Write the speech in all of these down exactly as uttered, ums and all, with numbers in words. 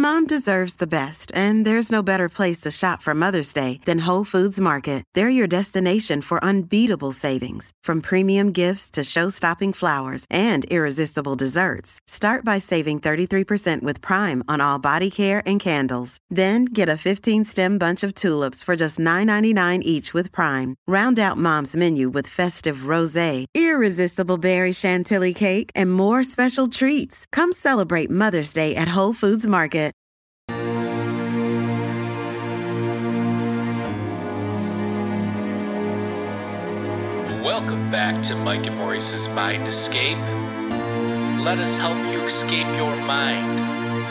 Mom deserves the best, and there's no better place to shop for Mother's Day than Whole Foods Market. They're your destination for unbeatable savings, from premium gifts to show-stopping flowers and irresistible desserts. Start by saving thirty-three percent with Prime on all body care and candles. Then get a fifteen-stem bunch of tulips for just nine ninety-nine each with Prime. Round out Mom's menu with festive rosé, irresistible berry chantilly cake, and more special treats. Come celebrate Mother's Day at Whole Foods Market. Welcome back to Mike and Maurice's Mind Escape. Let us help you escape your mind.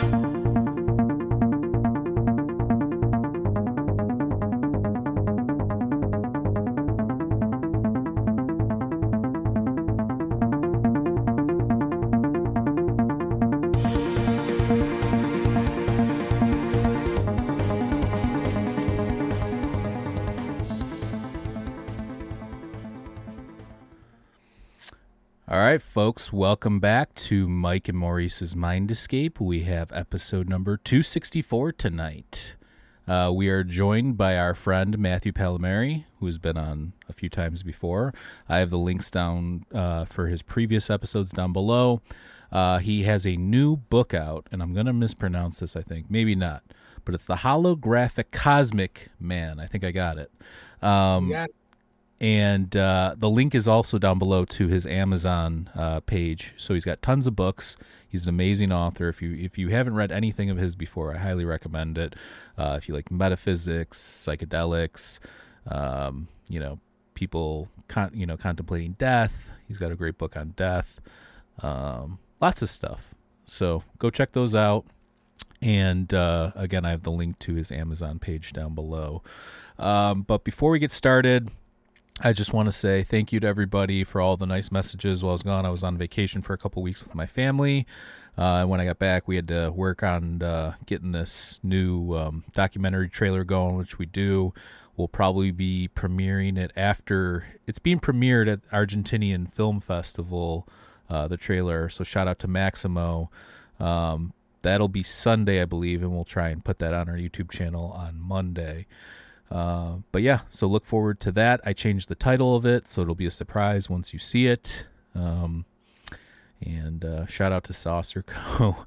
All right, folks, welcome back to Mike and Maurice's Mind Escape. We have episode number two sixty-four tonight. Uh, we are joined by our friend Matthew Palmieri, who's been on a few times before. I have the links down uh, for his previous episodes down below. Uh, he has a new book out, and I'm going to mispronounce this, I think. Maybe not, but it's The Holographic Cosmic Man. I think I got it. Um, yeah. And uh, the link is also down below to his Amazon uh, page. So he's got tons of books. He's an amazing author. If you if you haven't read anything of his before, I highly recommend it. Uh, if you like metaphysics, psychedelics, um, you know, people con- you know contemplating death, he's got a great book on death. Um, lots of stuff. So go check those out. And uh, again, I have the link to his Amazon page down below. Um, but before we get started, I just want to say thank you to everybody for all the nice messages while I was gone. I was on vacation for a couple weeks with my family. Uh, and when I got back, we had to work on uh, getting this new um, documentary trailer going, which we do. We'll probably be premiering it after it's being premiered at Argentinian Film Festival, uh, the trailer. So shout out to Maximo. Um, that'll be Sunday, I believe, and we'll try and put that on our YouTube channel on Monday. Uh, but yeah, so look forward to that. I changed the title of it, so it'll be a surprise once you see it. Um, and uh, shout out to Saucer Co.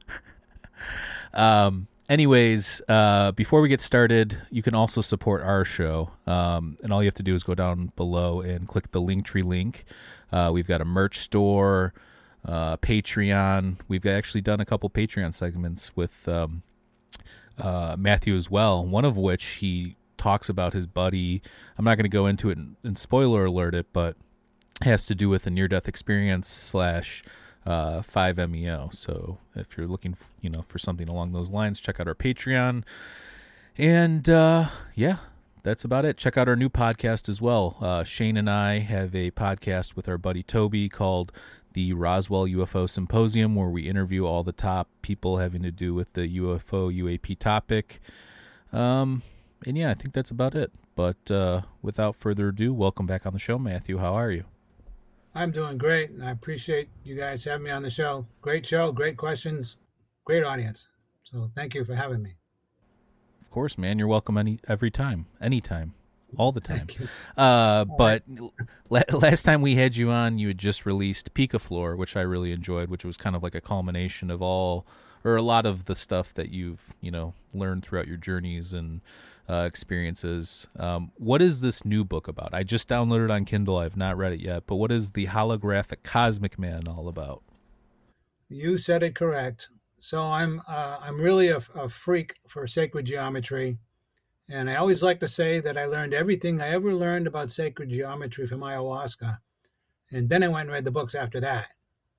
um, anyways, uh, before we get started, you can also support our show. Um, and all you have to do is go down below and click the Linktree link. Uh, we've got a merch store, uh, Patreon. We've actually done a couple Patreon segments with um, uh, Matthew as well, one of which he talks about his buddy. I'm not going to go into it and, and spoiler alert it, but has to do with a near-death experience slash uh, five M E O. So if you're looking, f- you know, for something along those lines, check out our Patreon. And uh, yeah, that's about it. Check out our new podcast as well. Uh, Shane and I have a podcast with our buddy Toby called the Roswell U F O Symposium, where we interview all the top people having to do with the U F O U A P topic. Um, And yeah, I think that's about it. But uh, without further ado, welcome back on the show, Matthew. How are you? I'm doing great, and I appreciate you guys having me on the show. Great show, great questions, great audience. So thank you for having me. Of course, man. You're welcome any every time, anytime, all the time. Uh, but la- last time we had you on, you had just released Picaflor, which I really enjoyed, which was kind of like a culmination of all, or a lot of the stuff that you've, you know, learned throughout your journeys and Uh, experiences. Um, what is this new book about? I just downloaded it on Kindle. I've not read it yet, but what is the Holographic Cosmic Man all about? You said it correct. So I'm uh, I'm really a, a freak for sacred geometry, and I always like to say that I learned everything I ever learned about sacred geometry from ayahuasca, and then I went and read the books after that.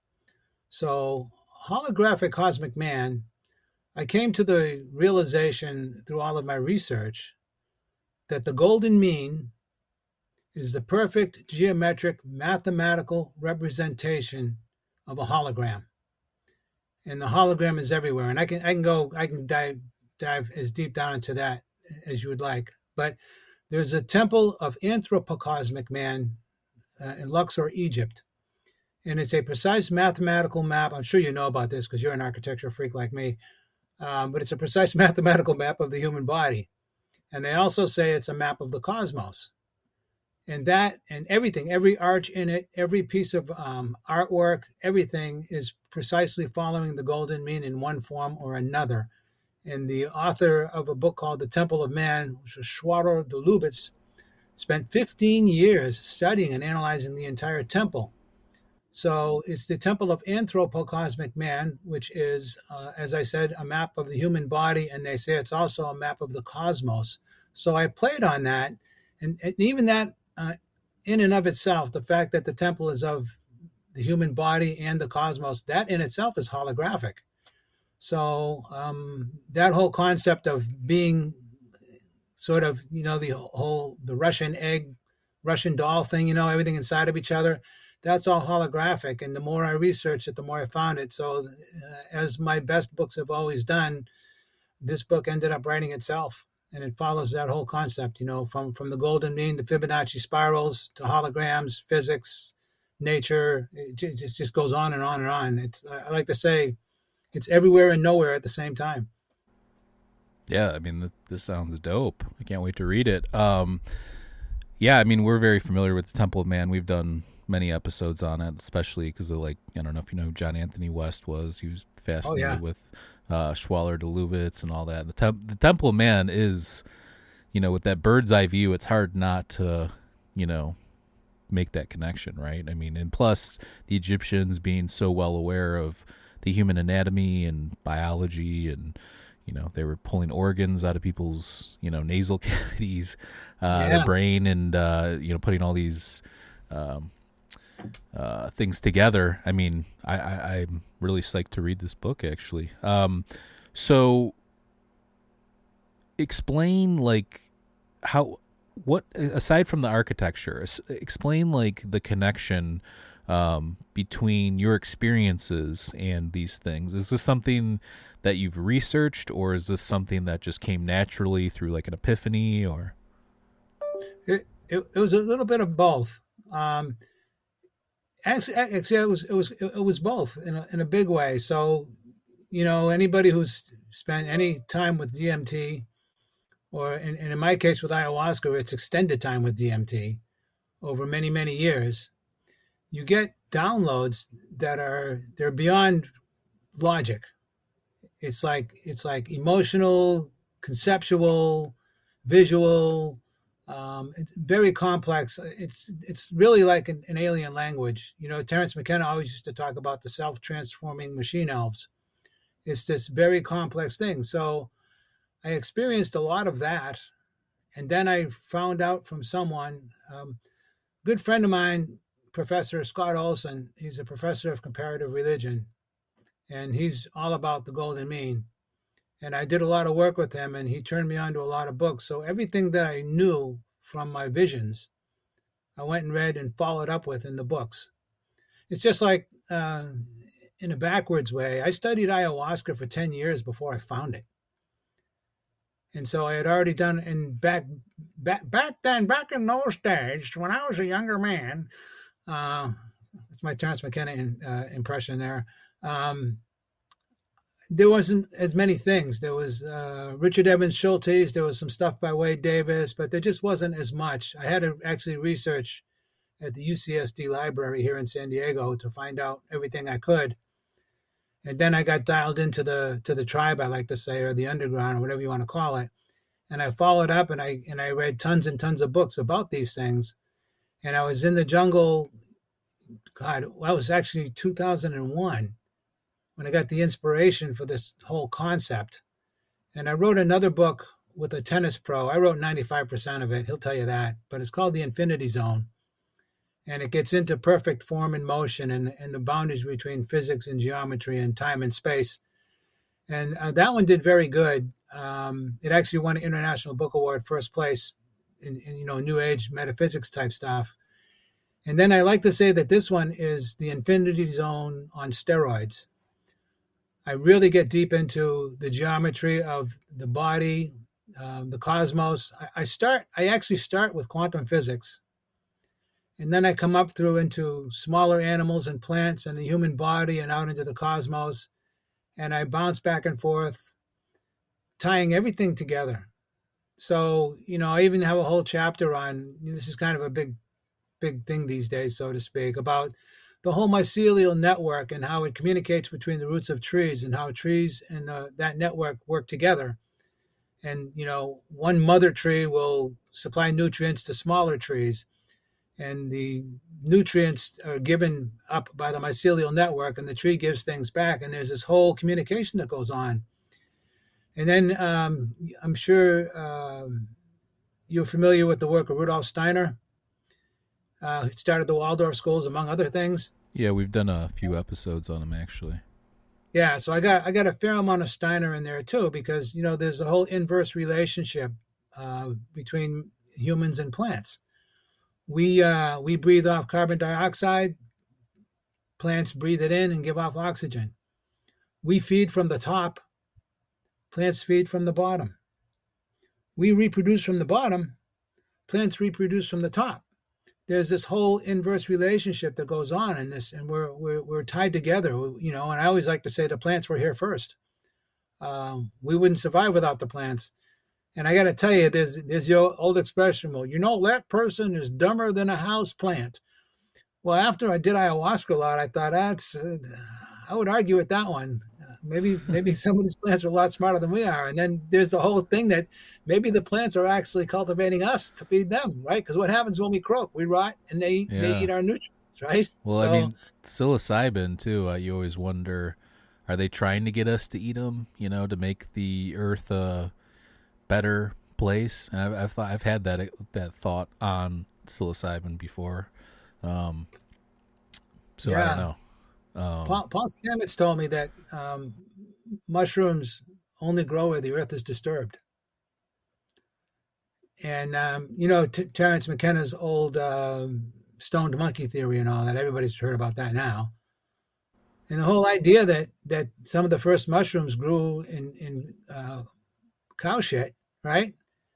So Holographic Cosmic Man, I came to the realization through all of my research that the golden mean is the perfect geometric mathematical representation of a hologram. And the hologram is everywhere. And I can I can go, I can dive, dive as deep down into that as you would like. But there's a temple of Anthropocosmic Man uh, in Luxor, Egypt. And it's a precise mathematical map. I'm sure you know about this because you're an architecture freak like me. um, but it's a precise mathematical map of the human body. And they also say it's a map of the cosmos. And that and everything, every arch in it, every piece of um, artwork, everything is precisely following the golden mean in one form or another. And the author of a book called The Temple of Man, which was Schwager de Lubitz, spent fifteen years studying and analyzing the entire temple. So it's the temple of anthropocosmic man, which is, uh, as I said, a map of the human body, and they say it's also a map of the cosmos. So I played on that, and, and even that, uh, in and of itself, the fact that the temple is of the human body and the cosmos, that in itself is holographic. So um, that whole concept of being sort of, you know, the whole, the Russian egg, Russian doll thing, you know, everything inside of each other, that's all holographic. And the more I researched it, the more I found it. So uh, as my best books have always done, this book ended up writing itself. And it follows that whole concept, you know, from, from the golden mean to Fibonacci spirals to holograms, physics, nature. It just, just goes on and on and on. It's, I like to say, it's everywhere and nowhere at the same time. Yeah, I mean, th- this sounds dope. I can't wait to read it. Um, yeah, I mean, we're very familiar with the Temple of Man. We've done many episodes on it, especially because of, like, I don't know if you know who John Anthony West was. He was fascinated oh, yeah. with uh, Schwager de Lubitz and all that. The, tem- the Temple of Man is, you know, with that bird's eye view, it's hard not to, you know, make that connection, right? I mean, and plus the Egyptians being so well aware of the human anatomy and biology, and, you know, they were pulling organs out of people's, you know, nasal cavities, uh, yeah. the brain, and, uh, you know, putting all these um, uh, things together. I mean, I, I, I'm really psyched to read this book, actually. Um, so explain, like, how, what, aside from the architecture, explain, like, the connection um, between your experiences and these things. Is this something that you've researched, or is this something that just came naturally through, like, an epiphany, or? It, it, it was a little bit of both. Um, actually, actually, it was it was it was both in a, in a big way. So, you know, anybody who's spent any time with D M T, or in, and in my case with ayahuasca, it's extended time with D M T over many many years, you get downloads that are they're beyond logic. It's like it's like emotional, conceptual, visual. Um, it's very complex. It's it's really like an, an alien language. You know, Terence McKenna always used to talk about the self-transforming machine elves. It's this very complex thing. So I experienced a lot of that, and then I found out from someone, um, good friend of mine, Professor Scott Olson. He's a professor of comparative religion, and he's all about the golden mean. And I did a lot of work with him, and he turned me on to a lot of books. So everything that I knew from my visions, I went and read and followed up with in the books. It's just like, uh, in a backwards way, I studied ayahuasca for ten years before I found it. And so I had already done, and back, back, back then, back in those days, when I was a younger man, uh, that's my Terence McKenna in, uh, impression there. Um, there wasn't as many things. There was uh, Richard Evans Schultes. There was some stuff by Wade Davis, but there just wasn't as much. I had to actually research at the U C S D library here in San Diego to find out everything I could. And then I got dialed into the to the tribe, I like to say, or the underground, or whatever you want to call it. And I followed up, and I and I read tons and tons of books about these things. And I was in the jungle. God, well, it was actually two thousand one. When I got the inspiration for this whole concept. And I wrote another book with a tennis pro. I wrote ninety-five percent of it. He'll tell you that. But it's called The Infinity Zone. And it gets into perfect form and motion, and, and the boundaries between physics and geometry and time and space. And uh, that one did very good. Um, it actually won an International Book Award, first place in, in, you know, New Age metaphysics type stuff. And then I like to say that this one is the Infinity Zone on steroids. I really get deep into the geometry of the body, um, the cosmos. I, I start, I actually start with quantum physics. And then I come up through into smaller animals and plants and the human body and out into the cosmos. And I bounce back and forth. tying everything together. So, you know, I even have a whole chapter on, this is kind of a big, big thing these days, so to speak, about the whole mycelial network and how it communicates between the roots of trees and how trees and the, that network work together. And, you know, one mother tree will supply nutrients to smaller trees, and the nutrients are given up by the mycelial network, and the tree gives things back. And there's this whole communication that goes on. And then um, I'm sure um, you're familiar with the work of Rudolf Steiner. Uh, he started the Waldorf schools, among other things. Yeah, we've done a few episodes on him, actually. Yeah, so I got I got a fair amount of Steiner in there too, because, you know, there's a whole inverse relationship uh, between humans and plants. We uh, we breathe off carbon dioxide. Plants breathe it in and give off oxygen. We feed from the top. Plants feed from the bottom. We reproduce from the bottom. Plants reproduce from the top. There's this whole inverse relationship that goes on in this, and we're we're we're tied together, you know. And I always like to say the plants were here first. Um, we wouldn't survive without the plants. And I got to tell you, there's there's your old expression, well, you know, that person is dumber than a house plant. Well, after I did ayahuasca a lot, I thought that's uh, I would argue with that one. Uh, maybe maybe some of these plants are a lot smarter than we are. And then there's the whole thing that maybe the plants are actually cultivating us to feed them, right? Because what happens when we croak? We rot, and they, Yeah. they eat our nutrients, right? Well, So, I mean, psilocybin, too, uh, you always wonder, are they trying to get us to eat them, you know, to make the earth a better place? And I've, I've, thought, I've had that that thought on psilocybin before. Um, so I Yeah. don't know. Um, Paul, Paul Stamets told me that um, mushrooms only grow where the earth is disturbed. And, um, you know, T- Terence McKenna's old um stoned monkey theory and all that, everybody's heard about that now. And the whole idea that that some of the first mushrooms grew in, in uh, cow shit, right?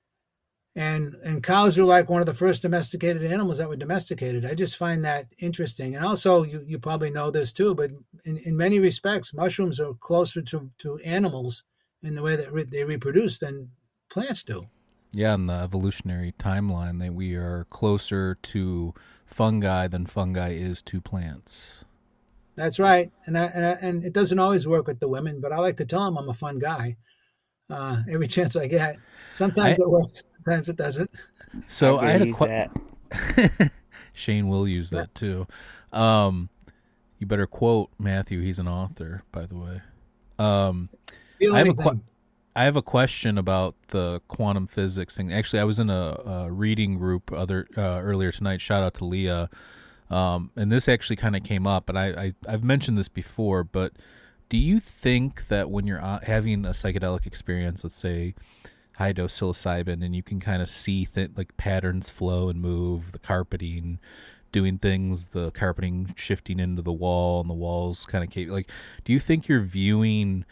And and cows are like one of the first domesticated animals that were domesticated. I just find that interesting. And also, you, you probably know this too, but in, in many respects, mushrooms are closer to, to animals in the way that re- they reproduce than plants do. yeah, in the evolutionary timeline, that we are closer to fungi than fungi is to plants. That's right. And I, and, I, and it doesn't always work with the women, but I like to tell them I'm a fun guy uh, every chance I get. Sometimes I- it works, sometimes it doesn't. So I, I had a use question. that. Shane will use that too. Um, you better quote Matthew. He's an author, by the way. Um, Feel I have a anything. que- I have a question about the quantum physics thing. Actually, I was in a, a reading group other uh, earlier tonight. Shout out to Leah. Um, and this actually kind of came up, and I, I I've mentioned this before. But do you think that when you're uh, having a psychedelic experience, let's say high dose psilocybin, and you can kind of see th- like patterns flow and move, the carpeting doing things, the carpeting shifting into the wall, and the walls kind of cave, like, do you think you're viewing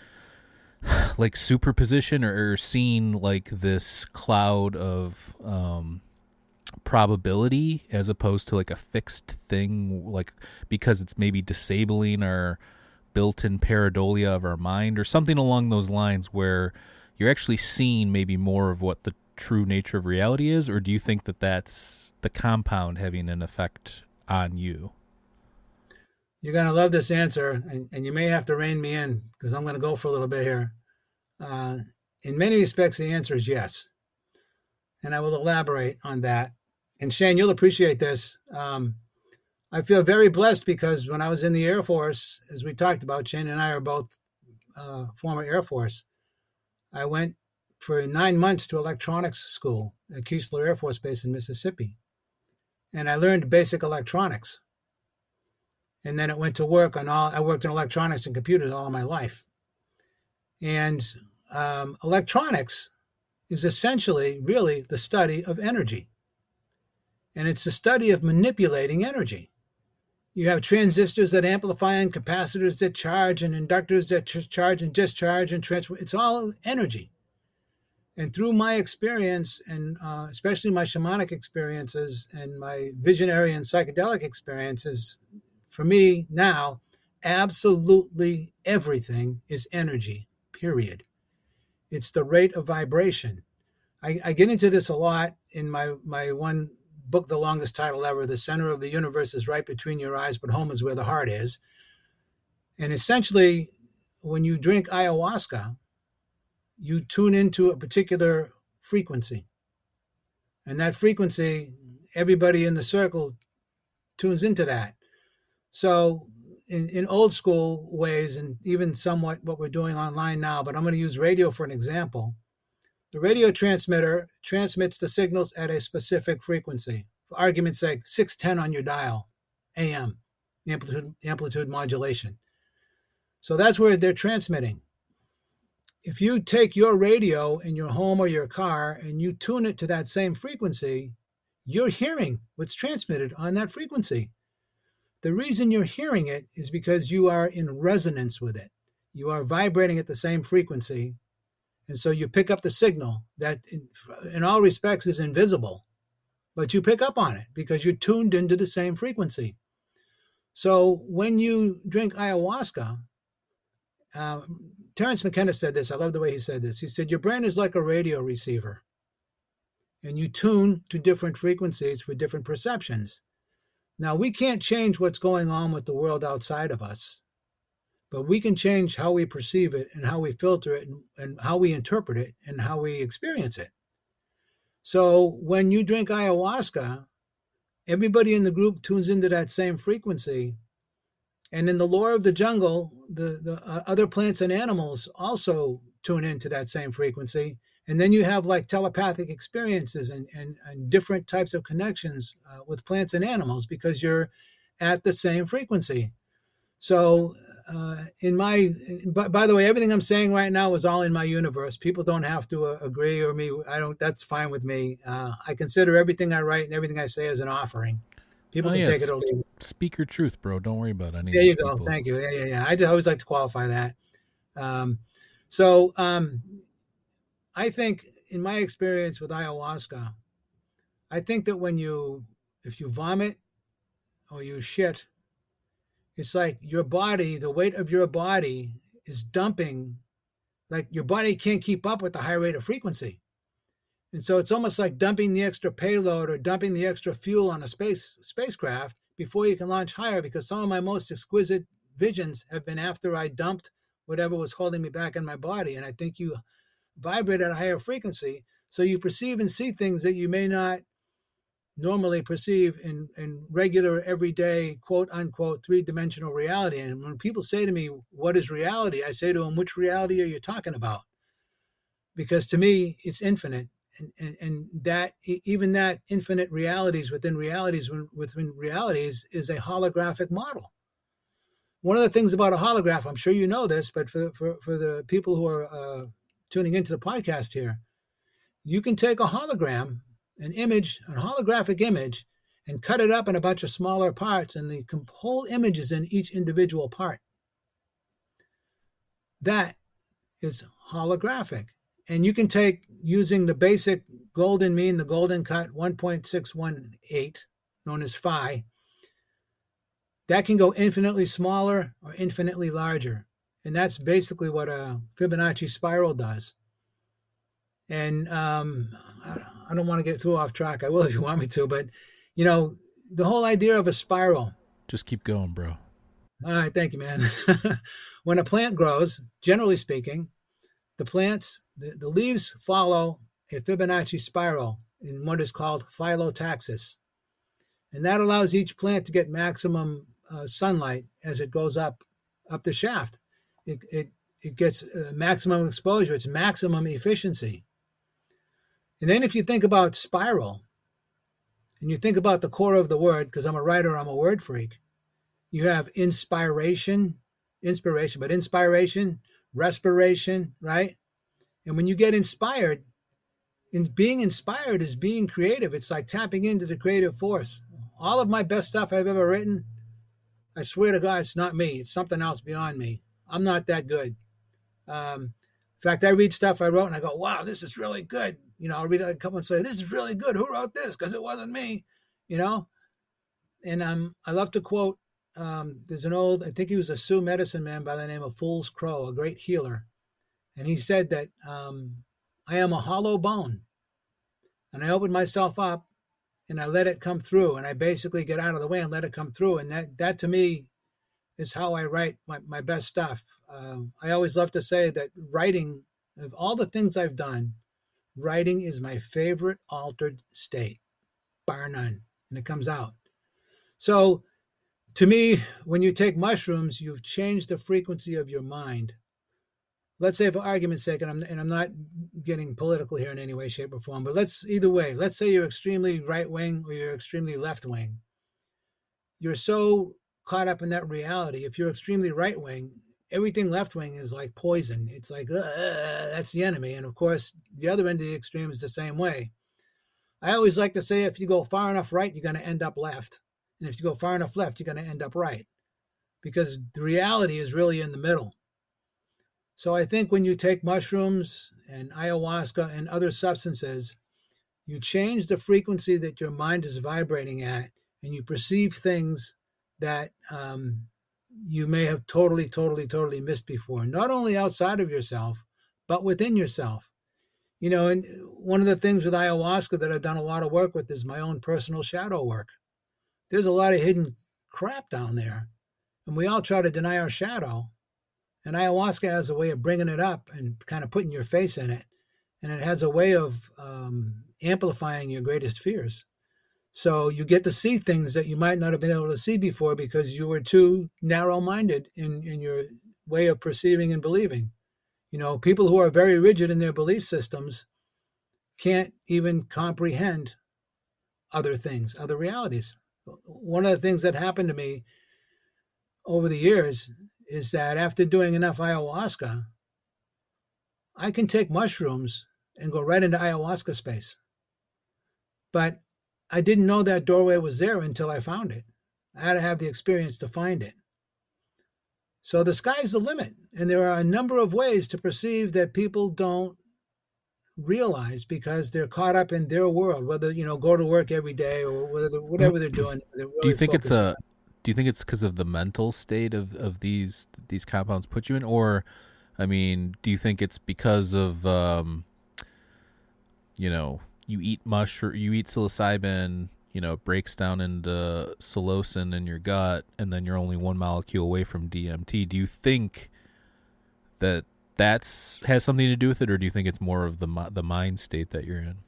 like superposition, or, or seeing like this cloud of um probability as opposed to like a fixed thing, like because it's maybe disabling our built-in pareidolia of our mind or something along those lines, where you're actually seeing maybe more of what the true nature of reality is? Or do you think that that's the compound having an effect on you? You're going to love this answer, and, and you may have to rein me in because I'm going to go for a little bit here. Uh, in many respects, the answer is yes. And I will elaborate on that. And Shane, you'll appreciate this. Um, I feel very blessed because when I was in the Air Force, as we talked about, Shane and I are both uh, former Air Force. I went for nine months to electronics school at Keesler Air Force Base in Mississippi. And I learned basic electronics. And then it went to work on all, I worked in electronics and computers all of my life. And um, electronics is essentially really the study of energy. And it's the study of manipulating energy. You have transistors that amplify and capacitors that charge and inductors that ch- charge and discharge and transfer. It's all energy. And through my experience, and uh, especially my shamanic experiences and my visionary and psychedelic experiences, for me now, absolutely everything is energy, period. It's the rate of vibration. I, I get into this a lot in my, my one book, the longest title ever, The Center of the Universe is Right Between Your Eyes, but Home is Where the Heart Is. And essentially, when you drink ayahuasca, you tune into a particular frequency. And that frequency, everybody in the circle tunes into that. So in, in old school ways, and even somewhat what we're doing online now, but I'm going to use radio for an example. The radio transmitter transmits the signals at a specific frequency. For argument's sake, six ten on your dial, A M, amplitude, amplitude modulation. So that's where they're transmitting. If you take your radio in your home or your car and you tune it to that same frequency, you're hearing what's transmitted on that frequency. The reason you're hearing it is because you are in resonance with it. You are vibrating at the same frequency. And so you pick up the signal that in, in all respects is invisible, but you pick up on it because you're tuned into the same frequency. So when you drink ayahuasca, uh, Terence McKenna said this. I love the way he said this. He said, your brain is like a radio receiver, and you tune to different frequencies for different perceptions. Now, we can't change what's going on with the world outside of us, but we can change how we perceive it and how we filter it and, and how we interpret it and how we experience it. So when you drink ayahuasca, everybody in the group tunes into that same frequency. And in the lore of the jungle, the, the uh, other plants and animals also tune into that same frequency. And then you have like telepathic experiences and, and, and different types of connections uh, with plants and animals because you're at the same frequency. So uh, in my, by, by the way, everything I'm saying right now is all in my universe. People don't have to uh, agree or me. I don't, that's fine with me. Uh, I consider everything I write and everything I say as an offering. People oh, can yes. take it or leave it. Speak your truth, bro. Don't worry about any. There you go. People. Thank you. Yeah, yeah, yeah. I just always like to qualify that. Um, so um, I think in my experience with ayahuasca, I think that when you, if you vomit or you shit, it's like your body, the weight of your body is dumping, like your body can't keep up with the high rate of frequency. And so it's almost like dumping the extra payload or dumping the extra fuel on a space spacecraft before you can launch higher, because some of my most exquisite visions have been after I dumped whatever was holding me back in my body. And I think you vibrate at a higher frequency, so you perceive and see things that you may not normally perceive in, in regular, everyday, quote unquote, three-dimensional reality. And when people say to me, what is reality? I say to them, which reality are you talking about? Because to me, it's infinite. And, and, and that, even that infinite realities within realities within realities is a holographic model. One of the things about a holograph, I'm sure you know this, but for, for, for the people who are uh, tuning into the podcast here, you can take a hologram, an image, a holographic image, and cut it up in a bunch of smaller parts, and the whole image is in each individual part. That is holographic. And you can take, using the basic golden mean, the golden cut, one point six one eight, known as phi, that can go infinitely smaller or infinitely larger. And that's basically what a Fibonacci spiral does. And um, I don't want to get too off track. I will if you want me to. But, you know, the whole idea of a spiral. Just keep going, bro. All right. Thank you, man. When a plant grows, generally speaking, the plants, the, the leaves follow a Fibonacci spiral in what is called phyllotaxis. And that allows each plant to get maximum uh, sunlight as it goes up, up the shaft. It, it, it gets uh, maximum exposure. It's maximum efficiency. And then if you think about spiral, and you think about the core of the word, because I'm a writer, I'm a word freak, you have inspiration, inspiration, but inspiration, respiration, right? And when you get inspired, in being inspired is being creative. It's like tapping into the creative force. All of my best stuff I've ever written, I swear to God, it's not me. It's something else beyond me. I'm not that good. Um, in fact, I read stuff I wrote and I go, wow, this is really good. You know, I'll read it a couple and say, this is really good. Who wrote this? Because it wasn't me, you know? And um, I love to quote, um, there's an old, I think he was a Sioux medicine man by the name of Fool's Crow, a great healer. And he said that um, I am a hollow bone. And I opened myself up and I let it come through. And I basically get out of the way and let it come through. And that, that to me is how I write my, my best stuff. Um, I always love to say that writing, of all the things I've done, writing is my favorite altered state, bar none. And it comes out. So to me, when you take mushrooms, you've changed the frequency of your mind. Let's say, for argument's sake, and I'm, and I'm not getting political here in any way, shape, or form, but let's, either way, let's say you're extremely right-wing or you're extremely left-wing. You're so caught up in that reality. If you're extremely right-wing, everything left-wing is like poison. It's like, uh, that's the enemy. And of course, the other end of the extreme is the same way. I always like to say, if you go far enough right, you're going to end up left. And if you go far enough left, you're going to end up right. Because the reality is really in the middle. So I think when you take mushrooms and ayahuasca and other substances, you change the frequency that your mind is vibrating at, and you perceive things that um, you may have totally, totally, totally missed before. Not only outside of yourself, but within yourself. You know, and one of the things with ayahuasca that I've done a lot of work with is my own personal shadow work. There's a lot of hidden crap down there, and we all try to deny our shadow. And ayahuasca has a way of bringing it up and kind of putting your face in it. And it has a way of um, amplifying your greatest fears. So you get to see things that you might not have been able to see before because you were too narrow-minded in, in your way of perceiving and believing. You know, people who are very rigid in their belief systems can't even comprehend other things, other realities. One of the things that happened to me over the years is that after doing enough ayahuasca, I can take mushrooms and go right into ayahuasca space. But I didn't know that doorway was there until I found it. I had to have the experience to find it. So the sky's the limit. And there are a number of ways to perceive that people don't realize because they're caught up in their world, whether, you know, go to work every day or whether whatever they're doing. They're really do you think it's a, on. do you think it's because of the mental state of, of these, these compounds put you in? Or, I mean, do you think it's because of, um, you know, you eat mushroom, you eat psilocybin, you know, it breaks down into psilocin in your gut, and then you're only one molecule away from D M T. Do you think that that's has something to do with it, or do you think it's more of the the mind state that you're in?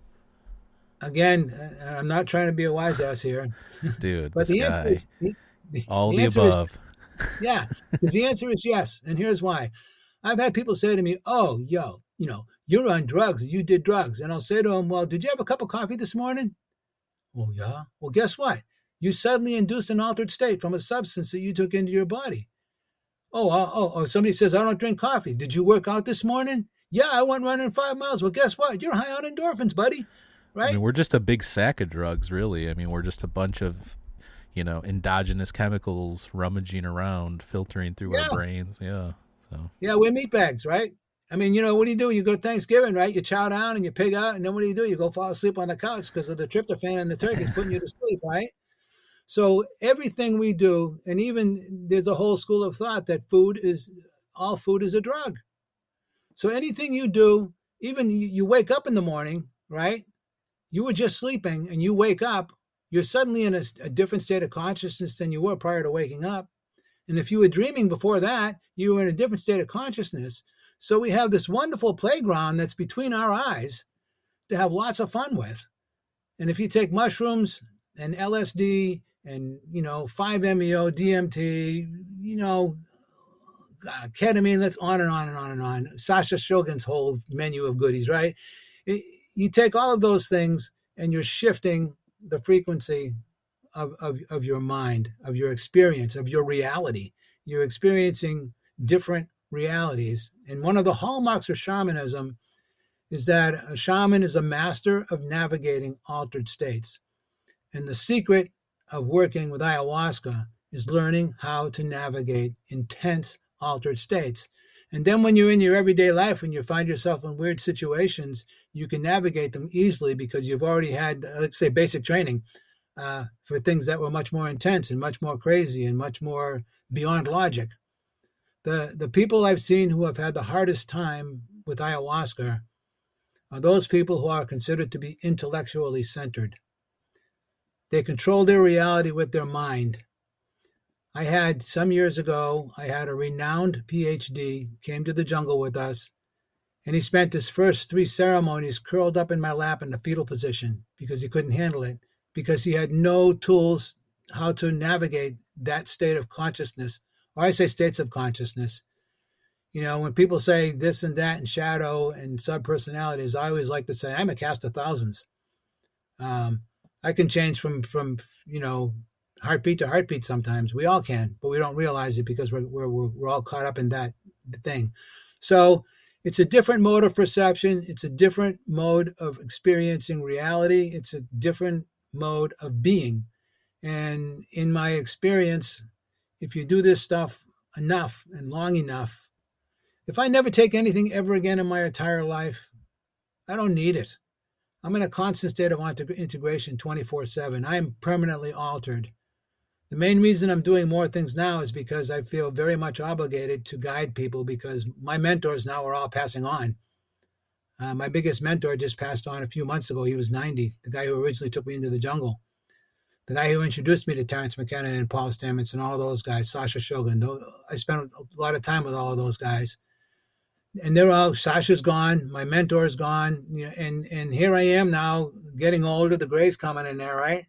Again, I'm not trying to be a wise ass here, dude. but the answer guy. is the, the, all the, the answer above. Is, yeah, because the answer is yes, and here's why. I've had people say to me, "Oh, yo, you know, you're on drugs. You did drugs," and I'll say to them, "Well, did you have a cup of coffee this morning?" "Oh, yeah." "Well, guess what? You suddenly induced an altered state from a substance that you took into your body." Oh, uh, oh, oh, somebody says, "I don't drink coffee. Did you work out this morning?" "Yeah, I went running five miles." "Well, guess what? You're high on endorphins, buddy." Right? I mean, we're just a big sack of drugs, really. I mean, we're just a bunch of, you know, endogenous chemicals rummaging around, filtering through yeah. our brains. Yeah. So. Yeah, we're meatbags, right? I mean, you know, what do you do? You go to Thanksgiving, right? You chow down and you pig out, and then what do you do? You go fall asleep on the couch because of the tryptophan and the turkey's putting you to sleep, right? So everything we do, and even there's a whole school of thought that food is, all food is a drug. So anything you do, even you, you wake up in the morning, right? You were just sleeping and you wake up, you're suddenly in a, a different state of consciousness than you were prior to waking up. And if you were dreaming before that, you were in a different state of consciousness. So we have this wonderful playground that's between our eyes to have lots of fun with. And if you take mushrooms and L S D and, you know, five meo, D M T, you know, uh, ketamine, that's on and on and on and on. Sasha Shogun's whole menu of goodies, right? It, you take all of those things and you're shifting the frequency of, of, of your mind, of your experience, of your reality. You're experiencing different realities. And one of the hallmarks of shamanism is that a shaman is a master of navigating altered states. And the secret of working with ayahuasca is learning how to navigate intense altered states. And then when you're in your everyday life and you find yourself in weird situations, you can navigate them easily because you've already had, let's say, basic training uh, for things that were much more intense and much more crazy and much more beyond logic. The, the people I've seen who have had the hardest time with ayahuasca are those people who are considered to be intellectually centered. They control their reality with their mind. I had, some years ago, I had a renowned P H D, came to the jungle with us, and he spent his first three ceremonies curled up in my lap in the fetal position because he couldn't handle it, because he had no tools how to navigate that state of consciousness, or I say states of consciousness. You know, when people say this and that and shadow and subpersonalities, I always like to say, I'm a cast of thousands. Um, I can change from, from, you know, heartbeat to heartbeat sometimes. We all can, but we don't realize it because we're, we're, we're all caught up in that thing. So it's a different mode of perception. It's a different mode of experiencing reality. It's a different mode of being. And in my experience, if you do this stuff enough and long enough, if I never take anything ever again in my entire life, I don't need it. I'm in a constant state of integration twenty-four seven. I am permanently altered. The main reason I'm doing more things now is because I feel very much obligated to guide people because my mentors now are all passing on. Uh, my biggest mentor just passed on a few months ago. He was ninety, the guy who originally took me into the jungle. The guy who introduced me to Terence McKenna and Paul Stamets and all those guys, Sasha Shogun. I spent a lot of time with all of those guys. And they're all, Sasha's gone, my mentor's gone, you know, and, and here I am now getting older, the gray's coming in there, right?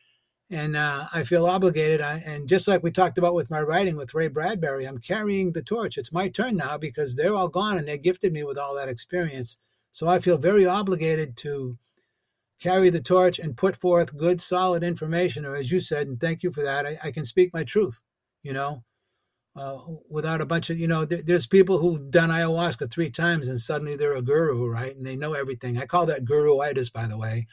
And uh, I feel obligated. I, and just like we talked about with my writing with Ray Bradbury, I'm carrying the torch. It's my turn now because they're all gone and they gifted me with all that experience. So I feel very obligated to carry the torch and put forth good, solid information. Or as you said, and thank you for that, I, I can speak my truth, you know, uh, without a bunch of, you know, th- there's people who've done ayahuasca three times and suddenly they're a guru, right? And they know everything. I call that guru-itis, by the way.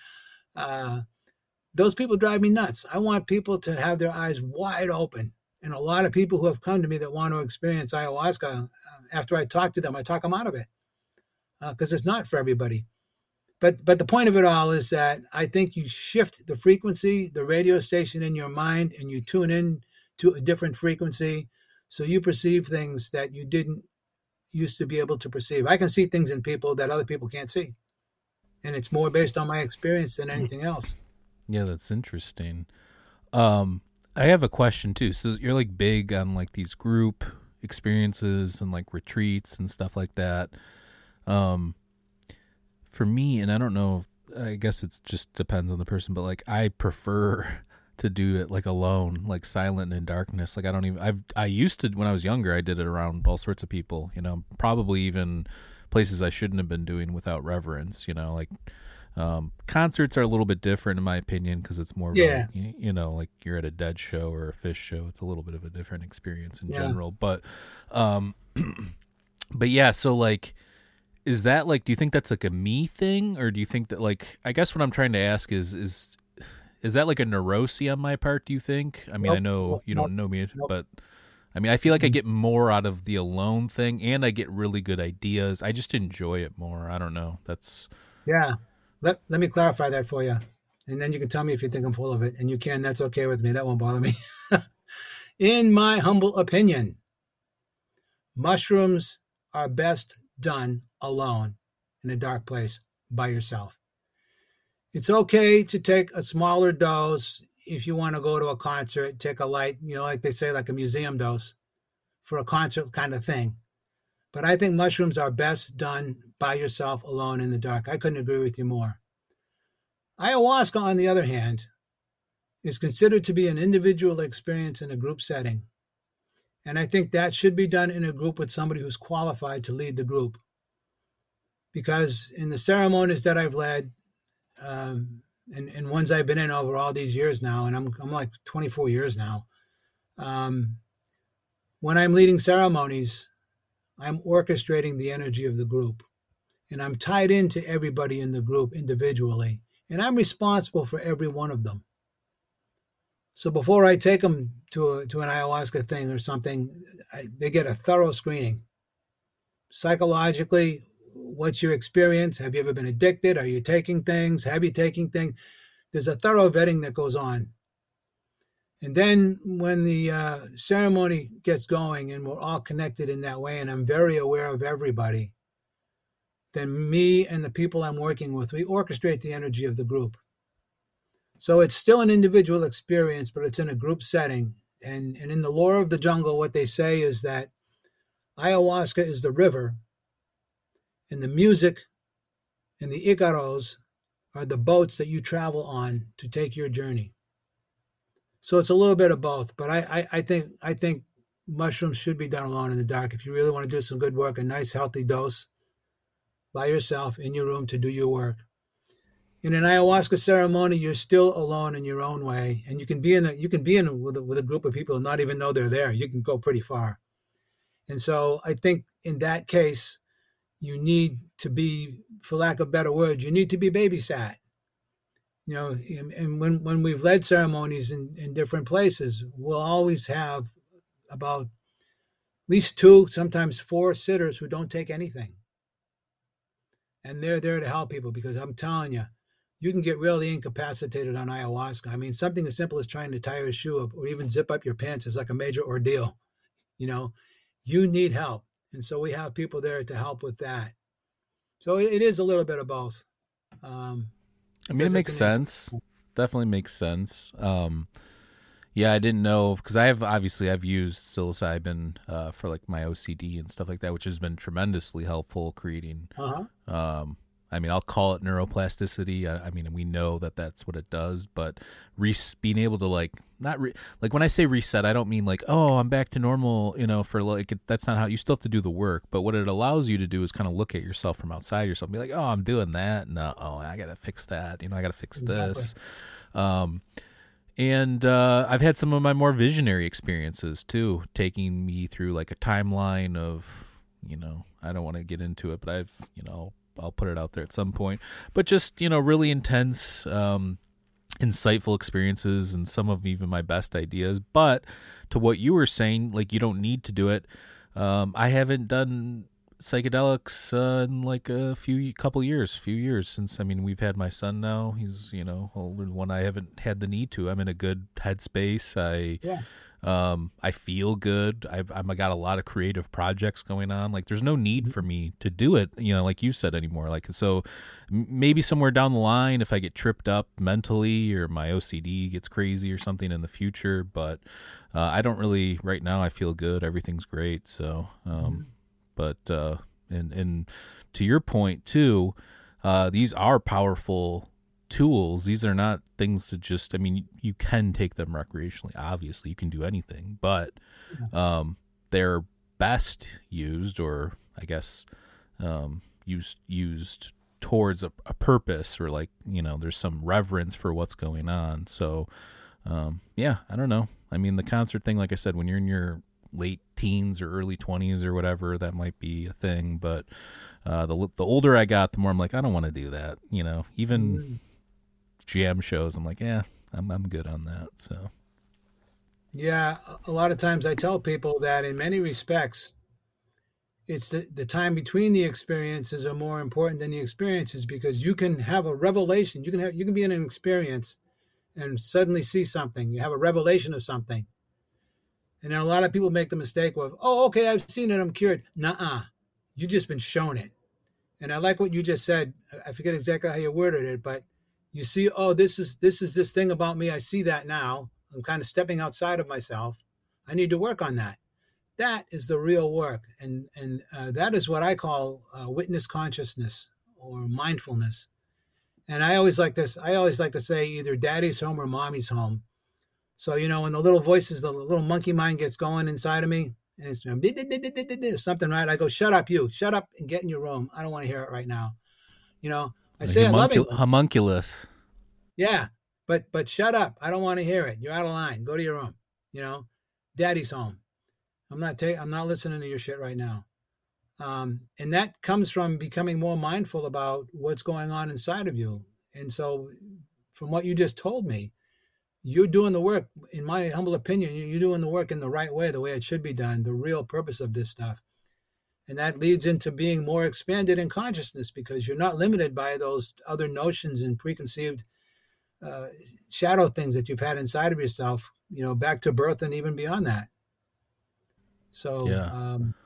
Uh, Those people drive me nuts. I want people to have their eyes wide open. And a lot of people who have come to me that want to experience ayahuasca, uh, after I talk to them, I talk them out of it because uh, it's not for everybody. But but the point of it all is that I think you shift the frequency, the radio station in your mind, and you tune in to a different frequency. So you perceive things that you didn't used to be able to perceive. I can see things in people that other people can't see. And it's more based on my experience than anything else. Yeah, that's interesting. Um, I have a question too. So you're like big on like these group experiences and like retreats and stuff like that. Um, for me, and I don't know, I guess it just depends on the person, but like I prefer to do it like alone, like silent in darkness. Like I don't even, I've, I used to, when I was younger, I did it around all sorts of people, you know, probably even places I shouldn't have been doing without reverence, you know, like, Um, concerts are a little bit different in my opinion because it's more, yeah. of a, you, you know, like you're at a Dead show or a Fish show. It's a little bit of a different experience in yeah. general. But, um, but yeah. So like, is that like, do you think that's like a me thing, or do you think that like, I guess what I'm trying to ask is, is, is that like a neurosis on my part? Do you think? I mean, nope, I know nope, you don't nope, know me, nope. but I mean, I feel like mm-hmm. I get more out of the alone thing, and I get really good ideas. I just enjoy it more. I don't know. That's yeah. Let let me clarify that for you, and then you can tell me if you think I'm full of it, and you can. That's okay with me. That won't bother me. In my humble opinion, mushrooms are best done alone in a dark place by yourself. It's okay to take a smaller dose if you want to go to a concert, take a light, you know, like they say, like a museum dose for a concert kind of thing. But I think mushrooms are best done by yourself alone in the dark. I couldn't agree with you more. Ayahuasca, on the other hand, is considered to be an individual experience in a group setting. And I think that should be done in a group with somebody who's qualified to lead the group. Because in the ceremonies that I've led, um, and, and ones I've been in over all these years now, and I'm I'm like twenty-four years now, um, when I'm leading ceremonies, I'm orchestrating the energy of the group. And I'm tied into everybody in the group individually. And I'm responsible for every one of them. So before I take them to a, to an ayahuasca thing or something, I, they get a thorough screening. Psychologically, what's your experience? Have you ever been addicted? Are you taking things? Have you taken things? There's a thorough vetting that goes on. And then when the uh, ceremony gets going and we're all connected in that way, and I'm very aware of everybody, then me and the people I'm working with, we orchestrate the energy of the group. So it's still an individual experience, but it's in a group setting. And, and in the lore of the jungle, what they say is that ayahuasca is the river, and the music and the Icaros are the boats that you travel on to take your journey. So it's a little bit of both, but I, I, I think I think mushrooms should be done alone in the dark. If you really want to do some good work, a nice healthy dose by yourself in your room to do your work. In an ayahuasca ceremony, you're still alone in your own way, and you can be in a, you can be in with a, with a group of people and not even know they're there. You can go pretty far, and so I think in that case, you need to be, for lack of better words, you need to be babysat. You know, and, and when when we've led ceremonies in, in different places, we'll always have about at least two, sometimes four sitters who don't take anything, and they're there to help people because I'm telling you, you can get really incapacitated on ayahuasca. I mean, something as simple as trying to tie your shoe up or even zip up your pants is like a major ordeal. You know, you need help. And so we have people there to help with that. So it is a little bit of both. Um, I mean, it makes sense. Int- Definitely makes sense. Um, yeah, I didn't know because I've obviously I've used psilocybin uh, for like my O C D and stuff like that, which has been tremendously helpful creating. Uh-huh. Um, I mean, I'll call it neuroplasticity. I, I mean, we know that that's what it does, but re- being able to like, not re- like when I say reset, I don't mean like, oh, I'm back to normal, you know, for like, it, that's not how you still have to do the work. But what it allows you to do is kind of look at yourself from outside yourself and be like, oh, I'm doing that. No, oh, I got to fix that. You know, I got to fix exactly. this. Um, and uh, I've had some of my more visionary experiences too, taking me through like a timeline of, you know, I don't want to get into it, but I've, you know, I'll put it out there at some point, but just, you know, really intense, um, insightful experiences and some of even my best ideas. But to what you were saying, like, you don't need to do it. Um, I haven't done psychedelics uh, in like a few couple years, few years since, I mean, we've had my son now. He's, you know, older than one. I haven't had the need to. I'm in a good headspace. I, yeah. Um, I feel good. I've, I've got a lot of creative projects going on. Like, there's no need for me to do it, you know, like you said anymore. Like, so maybe somewhere down the line, if I get tripped up mentally or my O C D gets crazy or something in the future, but, uh, I don't really, right now I feel good. Everything's great. So, um, mm-hmm. but, uh, and, and to your point too, uh, these are powerful tools. These are not things to just, I mean, you can take them recreationally. Obviously, you can do anything, but um, they're best used, or I guess um, used used towards a, a purpose, or like, you know, there's some reverence for what's going on. So, um, yeah, I don't know. I mean, the concert thing, like I said, when you're in your late teens or early twenties or whatever, that might be a thing. But uh, the the older I got, the more I'm like, I don't want to do that. You know, even. Mm. Jam shows, I'm like, yeah, I'm I'm good on that. So, yeah, a lot of times I tell people that in many respects, it's the, the time between the experiences are more important than the experiences, because you can have a revelation. You can have you can be in an experience and suddenly see something. You have a revelation of something, and then a lot of people make the mistake of, oh, okay, I've seen it, I'm cured. Nuh-uh, you just been shown it. And I like what you just said. I forget exactly how you worded it, but you see, oh, this is this is this thing about me. I see that now. I'm kind of stepping outside of myself. I need to work on that. That is the real work, and and uh, that is what I call uh, witness consciousness or mindfulness. And I always like this. I always like to say either daddy's home or mommy's home. So, you know, when the little voices, the little monkey mind gets going inside of me, and it's you know, something, right? I go, shut up, you, shut up, and get in your room. I don't want to hear it right now. You know. I say it lovingly. Homunculus. Yeah, but but shut up. I don't want to hear it. You're out of line. Go to your room. You know, daddy's home. I'm not ta- I'm not listening to your shit right now. Um, and that comes from becoming more mindful about what's going on inside of you. And so from what you just told me, you're doing the work, in my humble opinion, you're doing the work in the right way, the way it should be done, the real purpose of this stuff. And that leads into being more expanded in consciousness, because you're not limited by those other notions and preconceived uh, shadow things that you've had inside of yourself, you know, back to birth and even beyond that. So, yeah. um,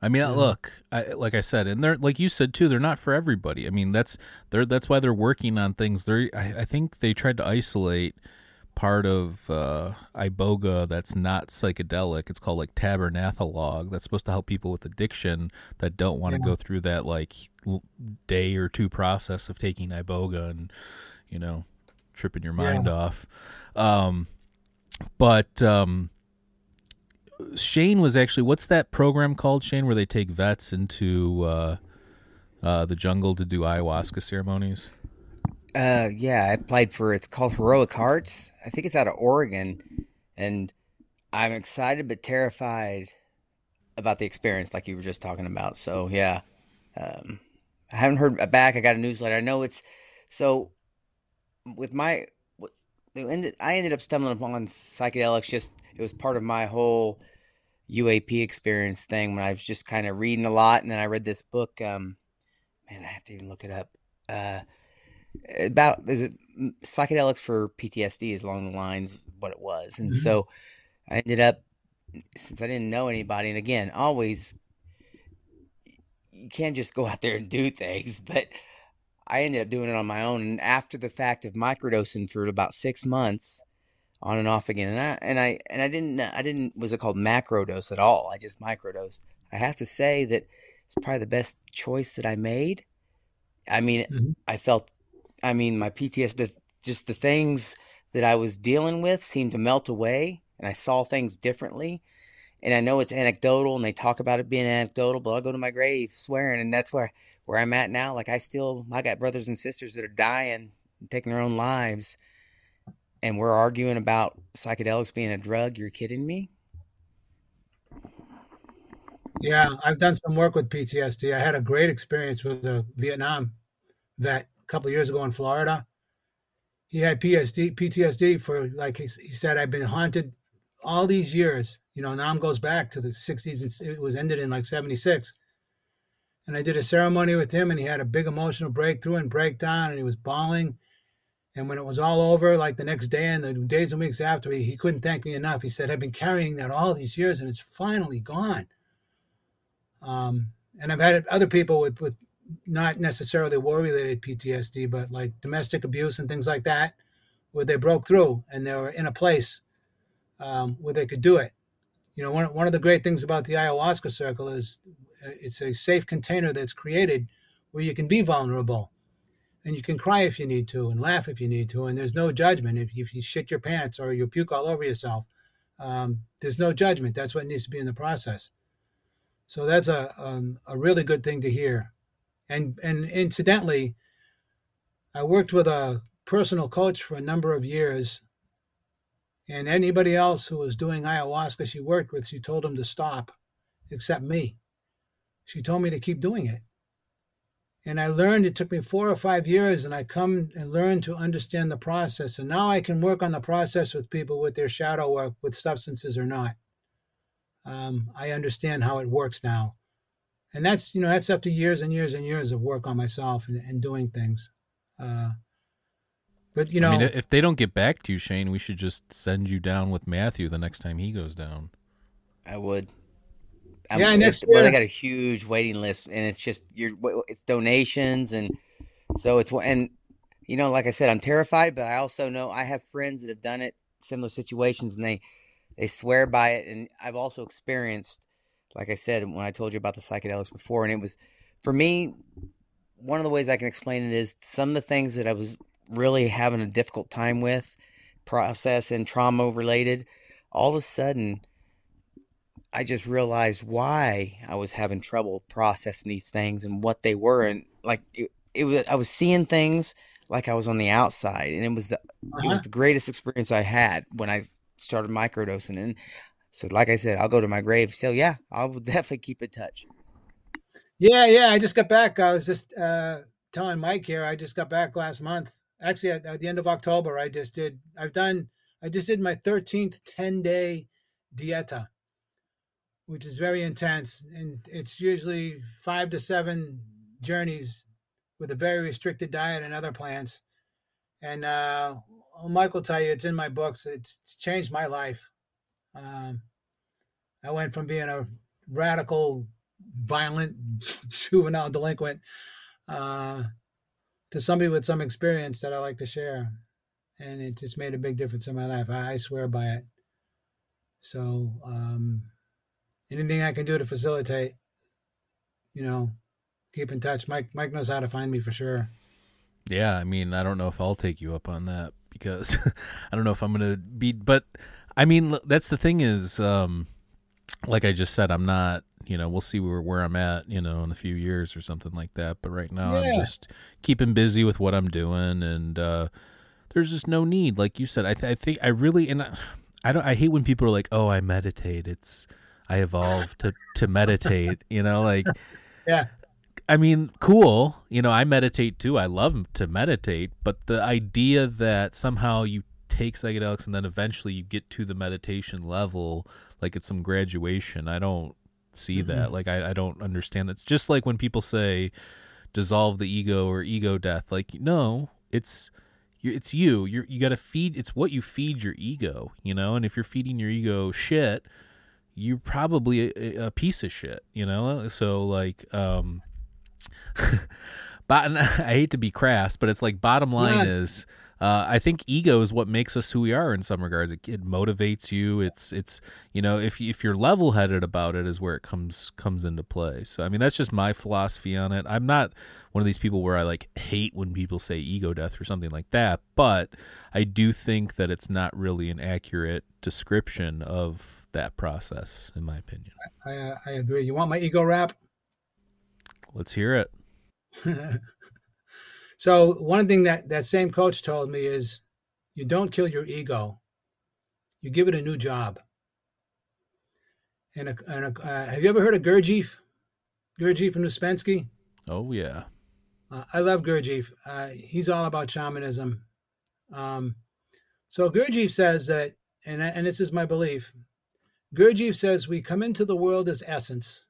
I mean, You know? look, I, like I said, and they're like you said too. They're not for everybody. I mean, that's they're that's why they're working on things. They're I, I think they tried to isolate part of uh, iboga that's not psychedelic. It's called like tabernathalog. That's supposed to help people with addiction that don't want to Yeah. go through that like l- day or two process of taking iboga and you know tripping your Yeah. mind off. Um, but um, Shane was actually, what's that program called, Shane, where they take vets into uh, uh, the jungle to do ayahuasca ceremonies? Uh, yeah, I applied for it's called Heroic Hearts. I think it's out of Oregon, and I'm excited but terrified about the experience, like you were just talking about. So yeah, um, I haven't heard back. I got a newsletter. I know it's so with my what they ended. I ended up stumbling upon psychedelics. Just it was part of my whole U A P experience thing when I was just kind of reading a lot, and then I read this book. Um, man, I have to even look it up. Uh, about there's a psychedelics for P T S D is along the lines of what it was, and Mhm. so I ended up since I didn't know anybody, and again, always you can't just go out there and do things, but I ended up doing it on my own. And after the fact of microdosing for about six months, on and off again, and I and I and I didn't I didn't was it called macrodose at all? I just microdosed. I have to say that it's probably the best choice that I made. I mean, Mhm. I felt, I mean, my P T S D, just the things that I was dealing with seemed to melt away, and I saw things differently. And I know it's anecdotal, and they talk about it being anecdotal, but I'll go to my grave swearing, and that's where where I'm at now. Like I still, I got brothers and sisters that are dying, and taking their own lives, and we're arguing about psychedelics being a drug. You're kidding me? Yeah, I've done some work with P T S D. I had a great experience with a Vietnam vet a couple of years ago in Florida. He had P S D, P T S D for like he, he said, I've been haunted all these years. You know, Nam goes back to the sixties and it was ended in like seventy-six. And I did a ceremony with him and he had a big emotional breakthrough and breakdown and he was bawling. And when it was all over, like the next day and the days and weeks after, he, he couldn't thank me enough. He said, I've been carrying that all these years and it's finally gone. Um, and I've had other people with, with not necessarily war-related P T S D, but like domestic abuse and things like that, where they broke through and they were in a place um, where they could do it. You know, one, one of the great things about the ayahuasca circle is it's a safe container that's created where you can be vulnerable and you can cry if you need to and laugh if you need to. And there's no judgment. If, if you shit your pants or you puke all over yourself, um, there's no judgment. That's what needs to be in the process. So that's a, um, a really good thing to hear. And, and incidentally, I worked with a personal coach for a number of years. And anybody else who was doing ayahuasca she worked with, she told them to stop, except me. She told me to keep doing it. And I learned, it took me four or five years, and I come and learn to understand the process. And now I can work on the process with people with their shadow work, with substances or not. Um, I understand how it works now. And that's, you know, that's up to years and years and years of work on myself and, and doing things. Uh, but, you I mean, know, if they don't get back to you, Shane, we should just send you down with Matthew the next time he goes down. I would. I'm, yeah, next it's, well, they year. got a huge waiting list, and it's just you're it's donations, and so it's and you know, like I said, I'm terrified, but I also know I have friends that have done it, similar situations, and they they swear by it. And I've also experienced, like I said, when I told you about the psychedelics before, and it was for me one of the ways I can explain it is some of the things that I was really having a difficult time with, process and trauma related, all of a sudden I just realized why I was having trouble processing these things and what they were. And like, it, it was, I was seeing things like I was on the outside, and it was the, it Uh-huh. was the greatest experience I had when I started microdosing. And so, like I said, I'll go to my grave. So yeah, I will definitely keep in touch. Yeah, yeah. I just got back. I was just uh, telling Mike here. I just got back last month. Actually, at, at the end of October, I just did. I've done. I just did my thirteenth ten-day dieta, which is very intense, and it's usually five to seven journeys with a very restricted diet and other plans. And uh, well, Mike will tell you, it's in my books. It's, it's changed my life. Um, I went from being a radical violent juvenile delinquent uh, to somebody with some experience that I like to share. And it just made a big difference in my life. I, I swear by it. So um, anything I can do to facilitate, you know, keep in touch. Mike Mike knows how to find me for sure. Yeah, I mean, I don't know if I'll take you up on that because I don't know if I'm going to be, but I mean, that's the thing is, um, like I just said, I'm not, you know, we'll see where, where I'm at, you know, in a few years or something like that. But right now Yeah. I'm just keeping busy with what I'm doing. And uh, there's just no need. Like you said, I, th- I think I really, and I, I don't, I hate when people are like, oh, I meditate. It's, I evolved to, to meditate, you know, like, Yeah. I mean, cool. You know, I meditate too. I love to meditate, but the idea that somehow you take psychedelics and then eventually you get to the meditation level, like it's some graduation, I don't see Mm-hmm. that. Like, I, I don't understand that. It's just like when people say dissolve the ego or ego death. Like, no, it's you it's you. You're, you got to feed. It's what you feed your ego, you know. And if you're feeding your ego shit, you're probably a, a piece of shit, you know. So like, um. But I hate to be crass, but it's like bottom line Yeah. is uh, I think ego is what makes us who we are in some regards. It, it motivates you. It's it's you know if if you're level headed about it is where it comes comes into play. So I mean that's just my philosophy on it. I'm not one of these people where I like hate when people say ego death or something like that, but I do think that it's not really an accurate description of that process, in my opinion. I, uh, I agree. You want my ego rap? Let's hear it. So one thing that that same coach told me is you don't kill your ego. You give it a new job. And, a, and a, uh, have you ever heard of Gurdjieff? Gurdjieff and Uspensky? Oh yeah. Uh, I love Gurdjieff. Uh, he's all about shamanism. Um, so Gurdjieff says that, and, and this is my belief, Gurdjieff says we come into the world as essence,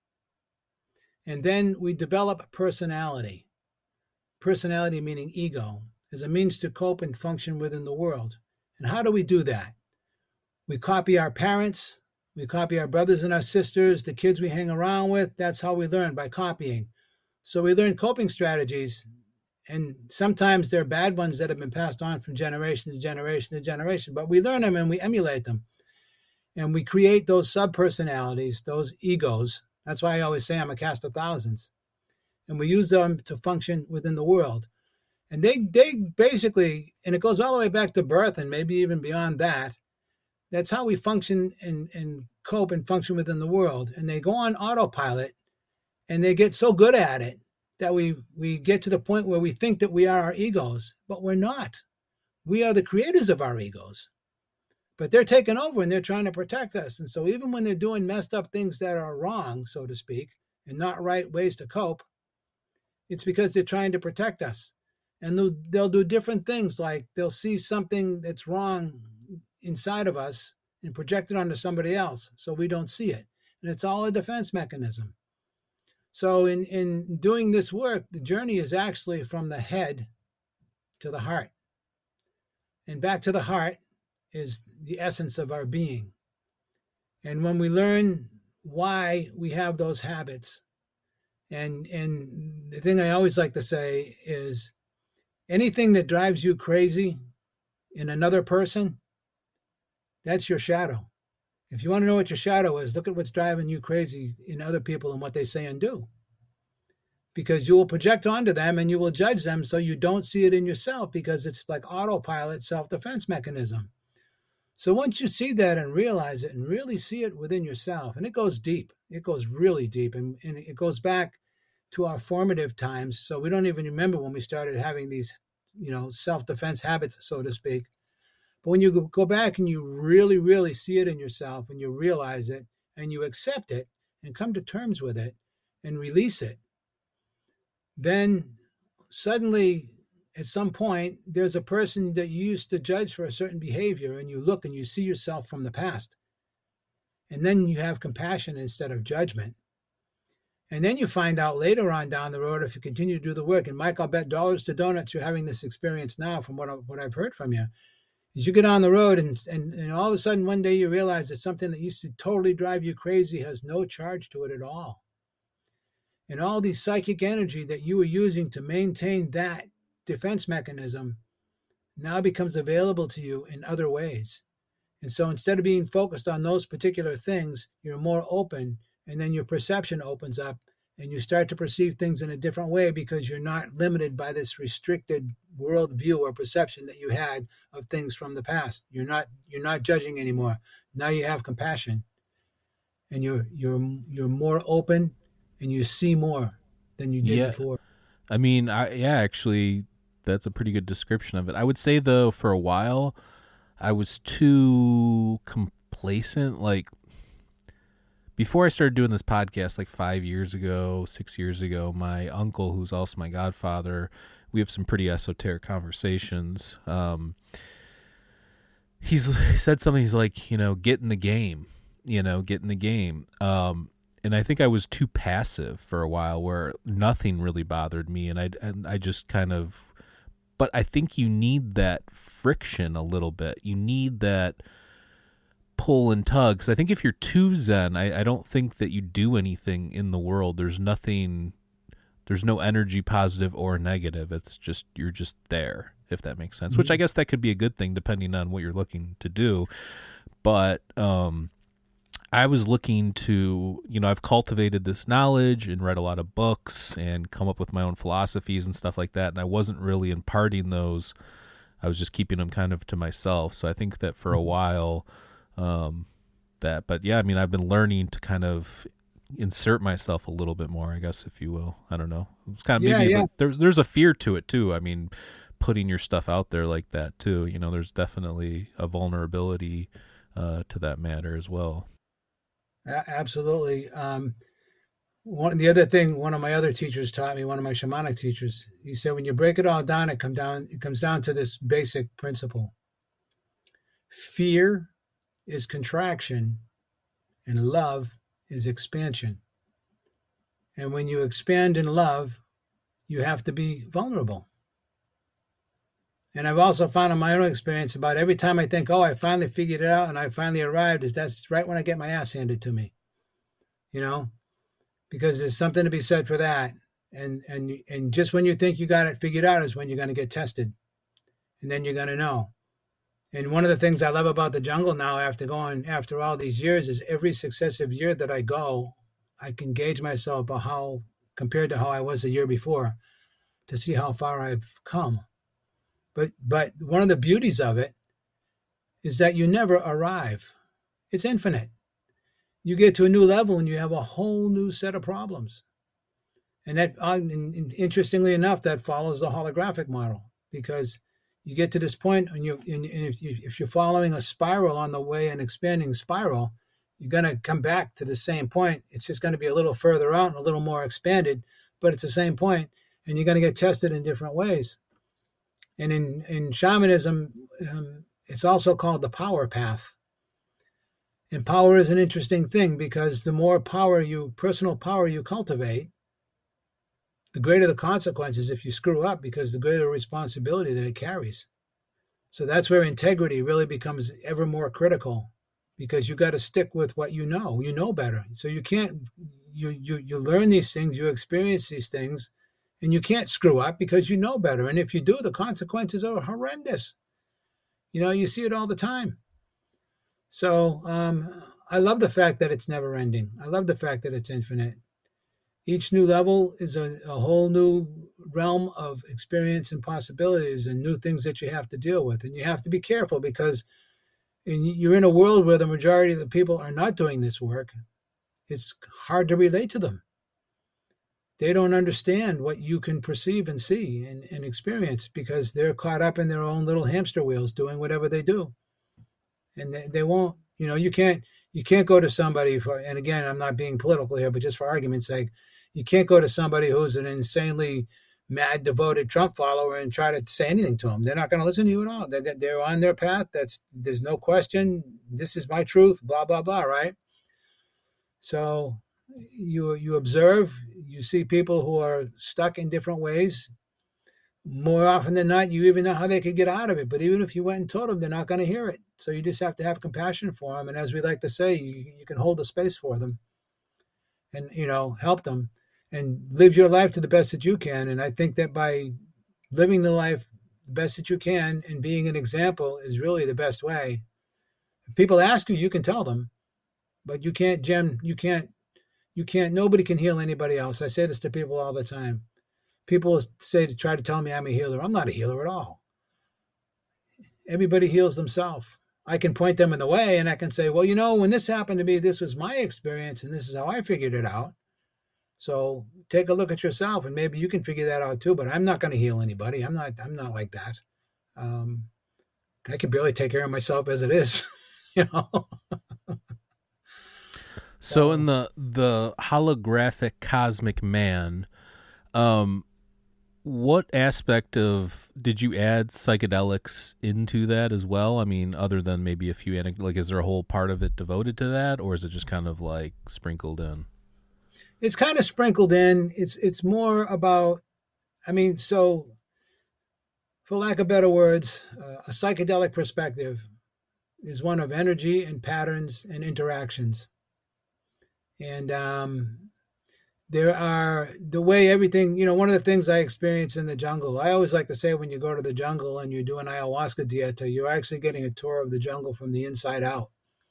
and then we develop personality. Personality meaning ego, as a means to cope and function within the world. And how do we do that? We copy our parents, we copy our brothers and our sisters, the kids we hang around with. That's how we learn, by copying. So we learn coping strategies, and sometimes they're bad ones that have been passed on from generation to generation to generation, but we learn them and we emulate them. And we create those sub-personalities, those egos. That's why I always say I'm a cast of thousands. And we use them to function within the world. And they they basically, and it goes all the way back to birth and maybe even beyond that, that's how we function and, and cope and function within the world. And they go on autopilot, and they get so good at it that we we get to the point where we think that we are our egos, but we're not. We are the creators of our egos. But they're taking over and they're trying to protect us. And so even when they're doing messed up things that are wrong, so to speak, and not right ways to cope, it's because they're trying to protect us. And they'll, they'll do different things, like they'll see something that's wrong inside of us and project it onto somebody else so we don't see it. And it's all a defense mechanism. So in, in doing this work, the journey is actually from the head to the heart. And back to the heart is the essence of our being. And when we learn why we have those habits, and and the thing I always like to say is anything that drives you crazy in another person, that's your shadow. If you want to know what your shadow is, look at what's driving you crazy in other people and what they say and do. Because you will project onto them and you will judge them so you don't see it in yourself, because it's like autopilot self-defense mechanism. So once you see that and realize it and really see it within yourself, and it goes deep, it goes really deep, and, and it goes back to our formative times. So we don't even remember when we started having these, you know, self-defense habits, so to speak. But when you go back and you really, really see it in yourself and you realize it and you accept it and come to terms with it and release it, then suddenly at some point there's a person that you used to judge for a certain behavior, and you look and you see yourself from the past. And then you have compassion instead of judgment. And then you find out later on down the road, if you continue to do the work, and Mike, I'll bet dollars to donuts you're having this experience now from what, I, what I've heard from you, is you get on the road and, and, and all of a sudden one day you realize that something that used to totally drive you crazy has no charge to it at all. And all the psychic energy that you were using to maintain that defense mechanism now becomes available to you in other ways. And so instead of being focused on those particular things, you're more open, and then your perception opens up and you start to perceive things in a different way because you're not limited by this restricted worldview or perception that you had of things from the past. You're not you're not judging anymore. Now you have compassion, and you're you're you're more open, and you see more than you did Yeah. before. I mean, I yeah, actually, that's a pretty good description of it. I would say, though, for a while, I was too complacent. Like, before I started doing this podcast, like five years ago, six years ago, my uncle, who's also my godfather, we have some pretty esoteric conversations. Um, he's he said something. He's like, you know, get in the game. You know, get in the game. Um, and I think I was too passive for a while, where nothing really bothered me, and I and I just kind of. But I think you need that friction a little bit. You need that pull and tug. Because I think if you're too zen, I, I don't think that you do anything in the world. There's nothing, there's no energy, positive or negative. It's just, you're just there, if that makes sense. Mm-hmm. Which I guess that could be a good thing depending on what you're looking to do. But um, I was looking to, you know, I've cultivated this knowledge and read a lot of books and come up with my own philosophies and stuff like that. And I wasn't really imparting those. I was just keeping them kind of to myself. So I think that for a while, um, that, but yeah, I mean, I've been learning to kind of insert myself a little bit more, I guess, if you will. I don't know. It's kind of, Yeah, maybe yeah. there's, there's a fear to it too. I mean, putting your stuff out there like that too, you know, there's definitely a vulnerability, uh, to that matter as well. A- Absolutely. Um, one the other thing, one of my other teachers taught me, one of my shamanic teachers, he said, when you break it all down, it come down, it comes down to this basic principle. Fear is contraction, and love is expansion. And when you expand in love, you have to be vulnerable. And I've also found in my own experience, about every time I think, oh, I finally figured it out and I finally arrived, is that's right when I get my ass handed to me, you know, because there's something to be said for that. And and and just when you think you got it figured out is when you're going to get tested, and then you're going to know. And one of the things I love about the jungle now, after going after all these years, is every successive year that I go, I can gauge myself about how, compared to how I was the year before, to see how far I've come. But but one of the beauties of it is that you never arrive. It's infinite. You get to a new level and you have a whole new set of problems. And that, interestingly enough, that follows the holographic model, because you get to this point, and you and if you if you're following a spiral on the way, an expanding spiral, you're going to come back to the same point. It's just going to be a little further out and a little more expanded, but it's the same point, and you're going to get tested in different ways. And in, in shamanism, um, it's also called the power path. And power is an interesting thing, because the more power you, personal power you cultivate, the greater the consequences if you screw up, because the greater responsibility that it carries. So that's where integrity really becomes ever more critical, because you got to stick with what you know. You know better. So you can't, you, you, you learn these things, you experience these things, and you can't screw up because you know better. And if you do, the consequences are horrendous. You know, you see it all the time. So um, I love the fact that it's never ending. I love the fact that it's infinite. Each new level is a, a whole new realm of experience and possibilities and new things that you have to deal with. And you have to be careful, because in, you're in a world where the majority of the people are not doing this work. It's hard to relate to them. They don't understand what you can perceive and see and, and experience, because they're caught up in their own little hamster wheels doing whatever they do. And they, they won't, you know, you can't, you can't go to somebody for, and again, I'm not being political here, but just for argument's sake, you can't go to somebody who's an insanely mad, devoted Trump follower and try to say anything to them. They're not going to listen to you at all. They're, they're on their path. That's, there's no question. This is my truth, blah, blah, blah, right? So you, you observe, you see people who are stuck in different ways. More often than not, you even know how they could get out of it. But even if you went and told them, they're not going to hear it. So you just have to have compassion for them. And as we like to say, you, you can hold a space for them and, you know, help them. and live your life to the best that you can. And I think that by living the life the best that you can and being an example is really the best way. If people ask you, you can tell them, but you can't gem, you can't, you can't, nobody can heal anybody else. I say this to people all the time. People say to try to tell me I'm a healer. I'm not a healer at all. Everybody heals themselves. I can point them in the way and I can say, well, you know, when this happened to me, this was my experience and this is how I figured it out. So take a look at yourself and maybe you can figure that out too, but I'm not going to heal anybody. I'm not, I'm not like that. Um, I can barely take care of myself as it is, you know? So in the, the holographic cosmic man, um, what aspect of, did you add psychedelics into that as well? I mean, other than maybe a few anecdotes, like is there a whole part of it devoted to that, or is it just kind of like sprinkled in? It's kind of sprinkled in. It's it's more about, I mean, so for lack of better words, uh, a psychedelic perspective is one of energy and patterns and interactions. And um, there are, the way everything, you know, one of the things I experience in the jungle, I always like to say when you go to the jungle and you do an ayahuasca dieta, you're actually getting a tour of the jungle from the inside out.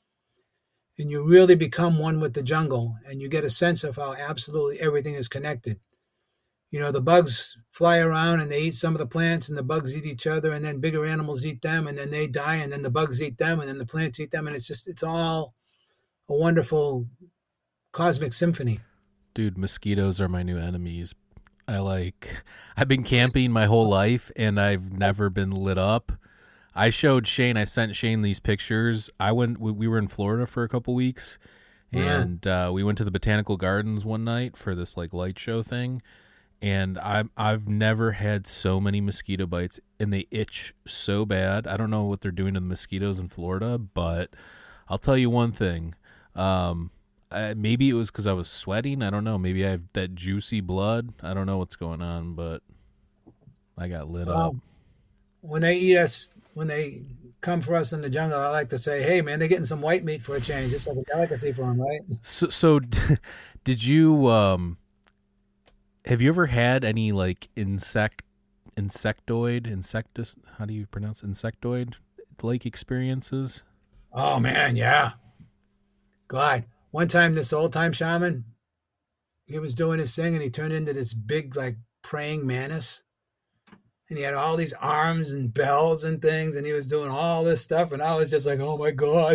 And you really become one with the jungle and you get a sense of how absolutely everything is connected. You know, the bugs fly around and they eat some of the plants and the bugs eat each other and then bigger animals eat them and then they die and then the bugs eat them and then the plants eat them. And it's just, it's all a wonderful cosmic symphony. Dude, mosquitoes are my new enemies. I like, I've been camping my whole life and I've never been lit up. I showed Shane, I sent Shane these pictures. I went, we were in Florida for a couple weeks and yeah. uh, we went to the Botanical Gardens one night for this like light show thing. And I, I've never had so many mosquito bites and they itch so bad. I don't know what they're doing to the mosquitoes in Florida, but I'll tell you one thing. Um, Uh, maybe it was because I was sweating. I don't know. Maybe I have that juicy blood. I don't know what's going on, but I got lit well, up. When they eat us, when they come for us in the jungle, I like to say, hey, man, they're getting some white meat for a change. It's like a delicacy for them, right? So, so did you, um, have you ever had any like insect, insectoid, insectus, how do you pronounce insectoid like experiences? Oh, man, yeah. God. One time, this old time shaman, he was doing his thing and he turned into this big, like, praying mantis. And he had all these arms and bells and things, and he was doing all this stuff. And I was just like, oh my God.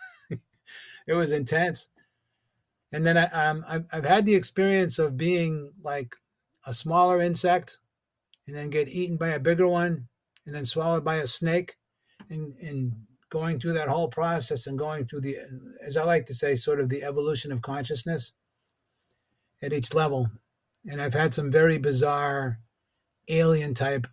It was intense. And then I, um, I've, I've had the experience of being like a smaller insect and then get eaten by a bigger one and then swallowed by a snake and, and going through that whole process and going through the, as I like to say, sort of the evolution of consciousness at each level. And I've had some very bizarre alien type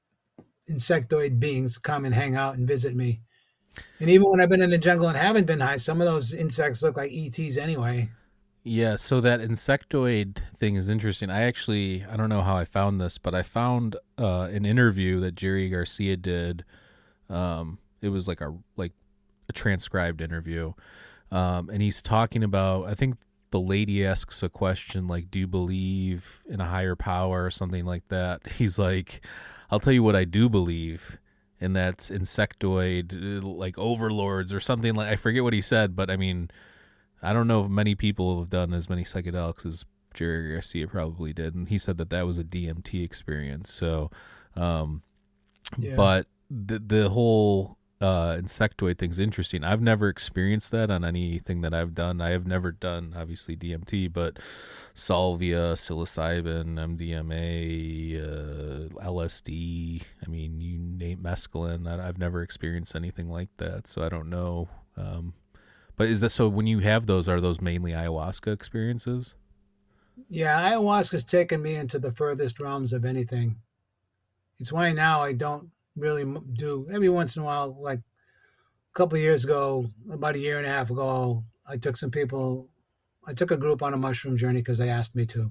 insectoid beings come and hang out and visit me. And even when I've been in the jungle and haven't been high, some of those insects look like E Ts anyway. Yeah, so that insectoid thing is interesting. I actually, I don't know how I found this, but I found uh, an interview that Jerry Garcia did. Um, it was like a like a transcribed interview, um, and he's talking about. I think the lady asks a question like, "Do you believe in a higher power?" or something like that. He's like, "I'll tell you what I do believe." And that's insectoid, like overlords or something like, I forget what he said, but I mean, I don't know if many people have done as many psychedelics as Jerry Garcia probably did. And he said that that was a D M T experience. So, um, yeah. But the, the whole, uh, insectoid thing's interesting. I've never experienced that on anything that I've done. I have never done obviously D M T, but salvia, psilocybin, M D M A, uh, L S D. I mean, you name mescaline. I, I've never experienced anything like that, so I don't know. Um, but is that so? When you have those, are those mainly ayahuasca experiences? Yeah, ayahuasca's taken me into the furthest realms of anything. It's why now I don't really do. Every once in a while, like a couple of years ago, about a year and a half ago, I took some people. I took a group on a mushroom journey because they asked me to.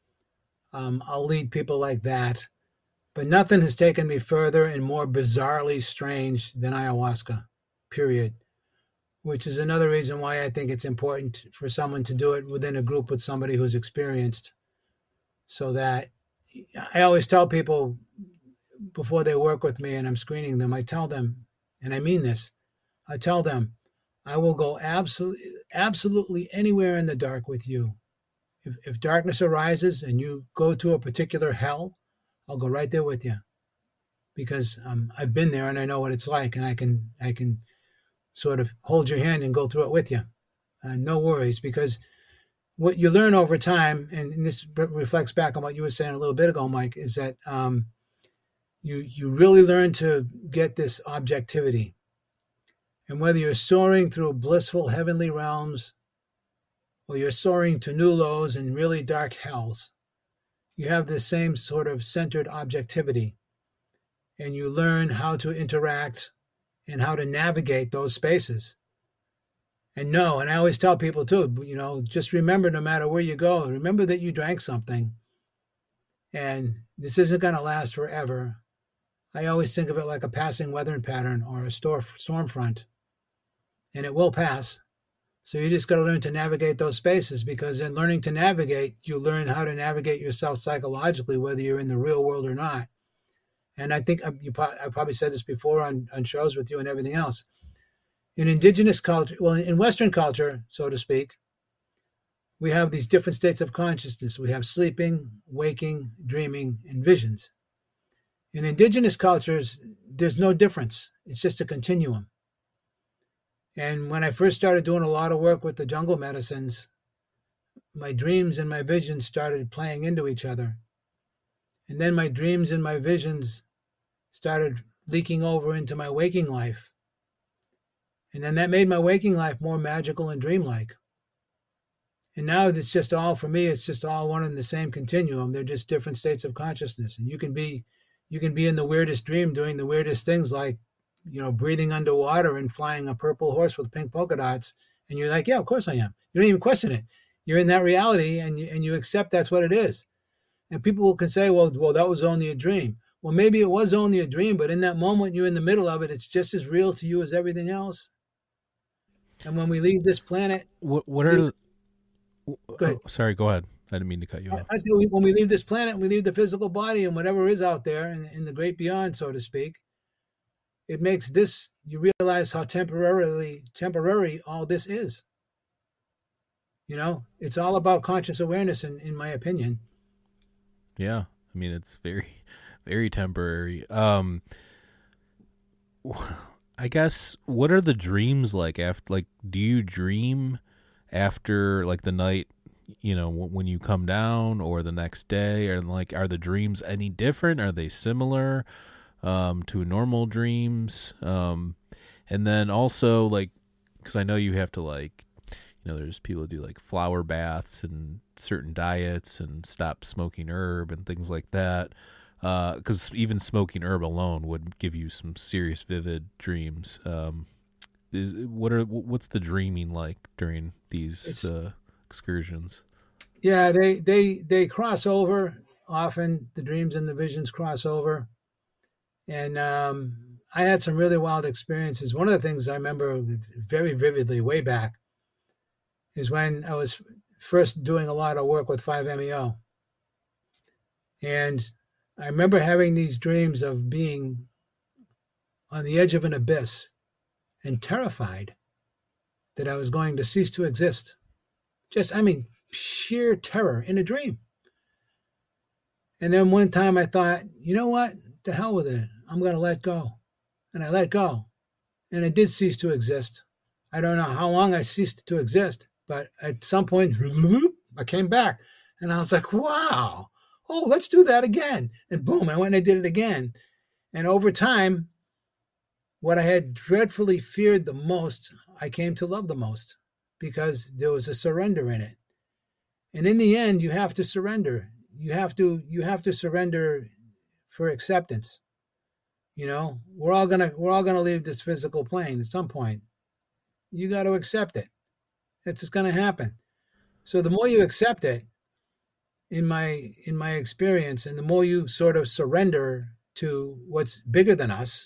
Um, I'll lead people like that. But nothing has taken me further and more bizarrely strange than ayahuasca, period. Which is another reason why I think it's important for someone to do it within a group with somebody who's experienced. so that I always tell people before they work with me and I'm screening them, I tell them, and I mean this, I tell them, I will go absolutely, absolutely anywhere in the dark with you. If, if darkness arises and you go to a particular hell, I'll go right there with you, because um, I've been there and I know what it's like, and I can I can sort of hold your hand and go through it with you. Uh, no worries, because what you learn over time, and, and this reflects back on what you were saying a little bit ago, Mike, is that um, you you really learn to get this objectivity. And whether you're soaring through blissful heavenly realms or you're soaring to new lows and really dark hells, you have this same sort of centered objectivity. And you learn how to interact and how to navigate those spaces. And no, and I always tell people too, you know, just remember, no matter where you go, remember that you drank something. And this isn't going to last forever. I always think of it like a passing weather pattern or a storm front. And it will pass. So you just got to learn to navigate those spaces, because in learning to navigate, you learn how to navigate yourself psychologically, whether you're in the real world or not. And I think you, I probably said this before on, on shows with you and everything else. In indigenous culture, well, in Western culture, so to speak, we have these different states of consciousness. We have sleeping, waking, dreaming, and visions. In indigenous cultures, there's no difference. It's just a continuum. And when I first started doing a lot of work with the jungle medicines, my dreams and my visions started playing into each other. And then my dreams and my visions started leaking over into my waking life. And then that made my waking life more magical and dreamlike. And now it's just all, for me, it's just all one and the same continuum. They're just different states of consciousness. And you can be, you can be in the weirdest dream doing the weirdest things, like, you know, breathing underwater and flying a purple horse with pink polka dots. And you're like, yeah, of course I am. You don't even question it. You're in that reality, and you, and you accept that's what it is. And people can say, well, well, that was only a dream. Well, maybe it was only a dream, but in that moment, you're in the middle of it. It's just as real to you as everything else. And when we leave this planet, what, what are? leave, go ahead. Oh, sorry, go ahead. I didn't mean to cut you off. I think when we leave this planet, we leave the physical body and whatever is out there in, in the great beyond, so to speak. It makes this, you realize how temporarily temporary all this is. You know, it's all about conscious awareness, in, in my opinion. Yeah, I mean, it's very, very temporary. Um, I guess, what are the dreams like after, like, do you dream after, like, the night, you know, when you come down, or the next day, or like, are the dreams any different? Are they similar um, to normal dreams? Um, and then also, like, because I know you have to, like, you know, there's people who do like flower baths and certain diets and stop smoking herb and things like that. Because uh, even smoking herb alone would give you some serious vivid dreams. Um, is what are what's the dreaming like during these uh, excursions? Yeah, they they they cross over often. The dreams and the visions cross over, and um, I had some really wild experiences. One of the things I remember very vividly way back is when I was first doing a lot of work with five M E O, and I remember having these dreams of being on the edge of an abyss and terrified that I was going to cease to exist. Just, I mean, sheer terror in a dream. And then one time I thought, you know what? The hell with it. I'm going to let go. And I let go. And I did cease to exist. I don't know how long I ceased to exist, but at some point, I came back. And I was like, wow. Oh, let's do that again. And boom, I went and I did it again. And over time, what I had dreadfully feared the most, I came to love the most, because there was a surrender in it. And in the end, you have to surrender. You have to, you have to surrender for acceptance. You know, we're all gonna, we're all gonna leave this physical plane at some point. You got to accept it. It's just gonna happen. So the more you accept it, in my in my experience, and the more you sort of surrender to what's bigger than us,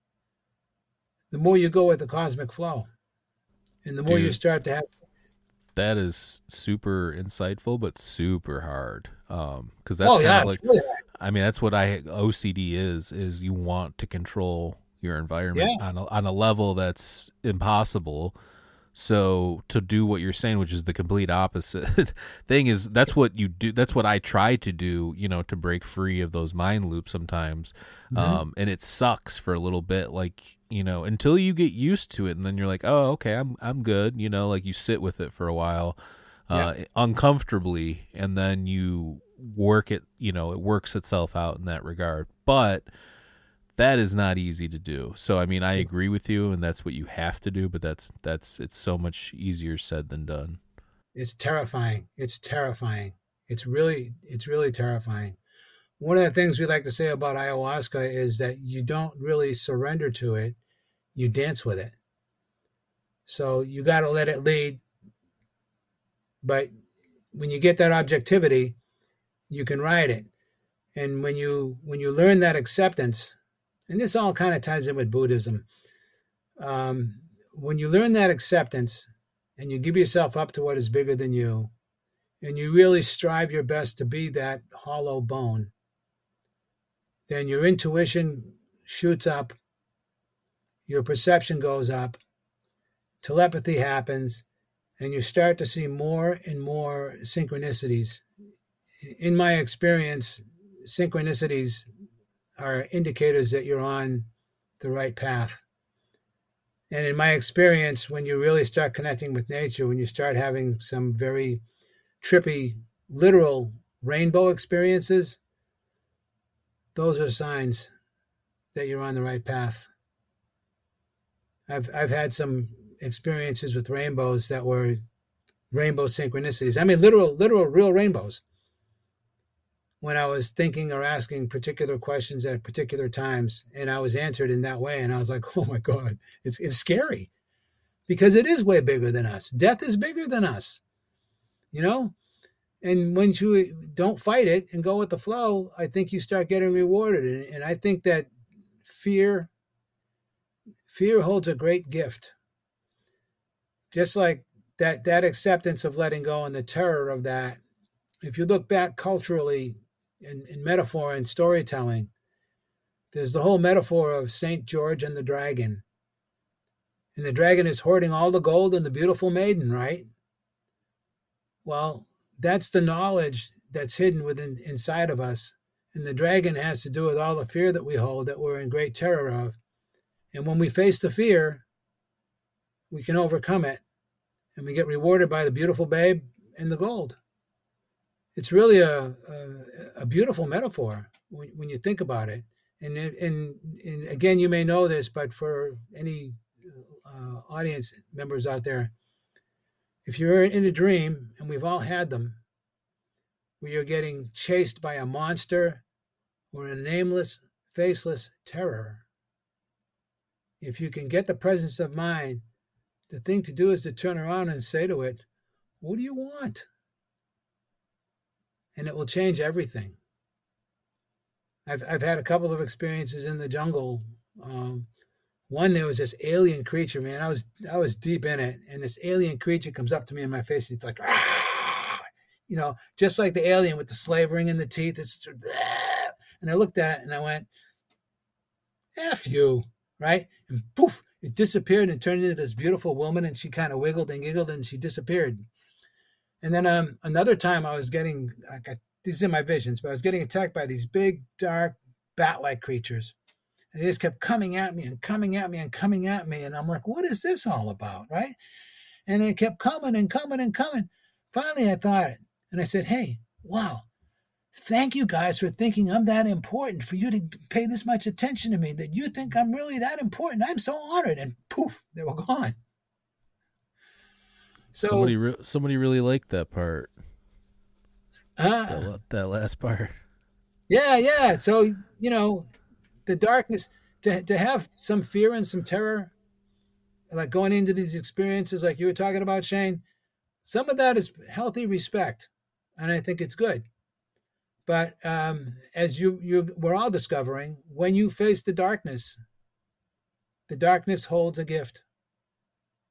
the more you go with the cosmic flow, and the more Dude, you start to have. That is super insightful, but super hard. Um, because that's Oh kind yeah, of like, sure. I mean, that's what I O C D is. Is you want to control your environment Yeah. on a, on a level that's impossible. So to do what you're saying, which is the complete opposite thing, is that's what you do. That's what I try to do, you know, to break free of those mind loops sometimes. Mhm. Um, and it sucks for a little bit, like, you know, until you get used to it. And then you're like, oh, okay, I'm, I'm good. You know, like you sit with it for a while, uh, uncomfortably, and then you work it, you know, it works itself out in that regard. But that is not easy to do. So, I mean, I agree with you, and that's what you have to do, but that's, that's, it's so much easier said than done. It's terrifying. It's terrifying. It's really, it's really terrifying. One of the things we like to say about ayahuasca is that you don't really surrender to it. You dance with it. So you got to let it lead. But when you get that objectivity, you can ride it. And when you, when you learn that acceptance, and this all kind of ties in with Buddhism. Um, when you learn that acceptance and you give yourself up to what is bigger than you, and you really strive your best to be that hollow bone, then your intuition shoots up, your perception goes up, telepathy happens, and you start to see more and more synchronicities. In my experience, synchronicities are indicators that you're on the right path. And in my experience, when you really start connecting with nature, when you start having some very trippy, literal rainbow experiences, those are signs that you're on the right path. I've I've had some experiences with rainbows that were rainbow synchronicities. I mean, literal, literal, real rainbows. When I was thinking or asking particular questions at particular times, and I was answered in that way, and I was like, "Oh my God, it's it's scary," because it is way bigger than us. Death is bigger than us, you know. And when you don't fight it and go with the flow, I think you start getting rewarded. And, and I think that fear, fear holds a great gift. Just like that, that acceptance of letting go and the terror of that. If you look back culturally in, in metaphor and storytelling, there's the whole metaphor of Saint George and the dragon. And the dragon is hoarding all the gold and the beautiful maiden, right? Well, that's the knowledge that's hidden within inside of us. And the dragon has to do with all the fear that we hold, that we're in great terror of. And when we face the fear, we can overcome it. And we get rewarded by the beautiful babe and the gold. It's really a, a, a beautiful metaphor when, when you think about it. And, and, and again, you may know this, but for any uh, audience members out there, if you're in a dream, and we've all had them, where you're getting chased by a monster or a nameless, faceless terror, if you can get the presence of mind, the thing to do is to turn around and say to it, "What do you want?" And it will change everything. I've I've had a couple of experiences in the jungle. Um, one, there was this alien creature, man. I was I was deep in it, and this alien creature comes up to me in my face. And it's like, ah! You know, just like the alien with the slave ring in the teeth. It's, ah! And I looked at it and I went, "F you," right? And poof, it disappeared and turned into this beautiful woman. And she kind of wiggled and giggled and she disappeared. And then um, another time I was getting, I got, these are my visions, but I was getting attacked by these big, dark, bat-like creatures. And they just kept coming at me and coming at me and coming at me. And I'm like, what is this all about, right? And they kept coming and coming and coming. Finally, I thought it. And I said, "Hey, wow, thank you guys for thinking I'm that important, for you to pay this much attention to me, that you think I'm really that important. I'm so honored." And poof, they were gone. So somebody, re- somebody really liked that part. Uh, that, that last part. Yeah, yeah. So, you know, the darkness, to to have some fear and some terror, like going into these experiences like you were talking about, Shane, some of that is healthy respect, and I think it's good. But um, as you you we're all discovering, when you face the darkness, the darkness holds a gift,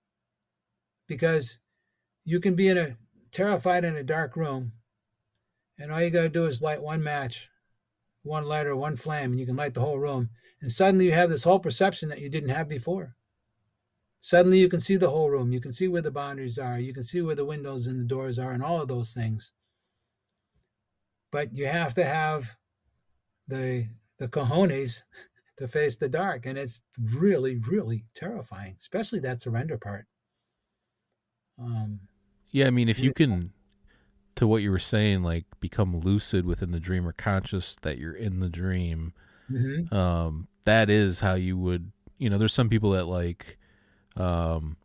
because you can be in a terrified in a dark room, And all you got to do is light one match, one lighter, one flame, and you can light the whole room. And suddenly you have this whole perception that you didn't have before. Suddenly you can see the whole room. You can see where the boundaries are. You can see where the windows and the doors are and all of those things. But you have to have the the cojones to face the dark. And it's really, really terrifying, especially that surrender part. Um, yeah, I mean, if you it's- can, to what you were saying, like become lucid within the dream or conscious that you're in the dream, Mhm. um, that is how you would, you know, there's some people that like, um,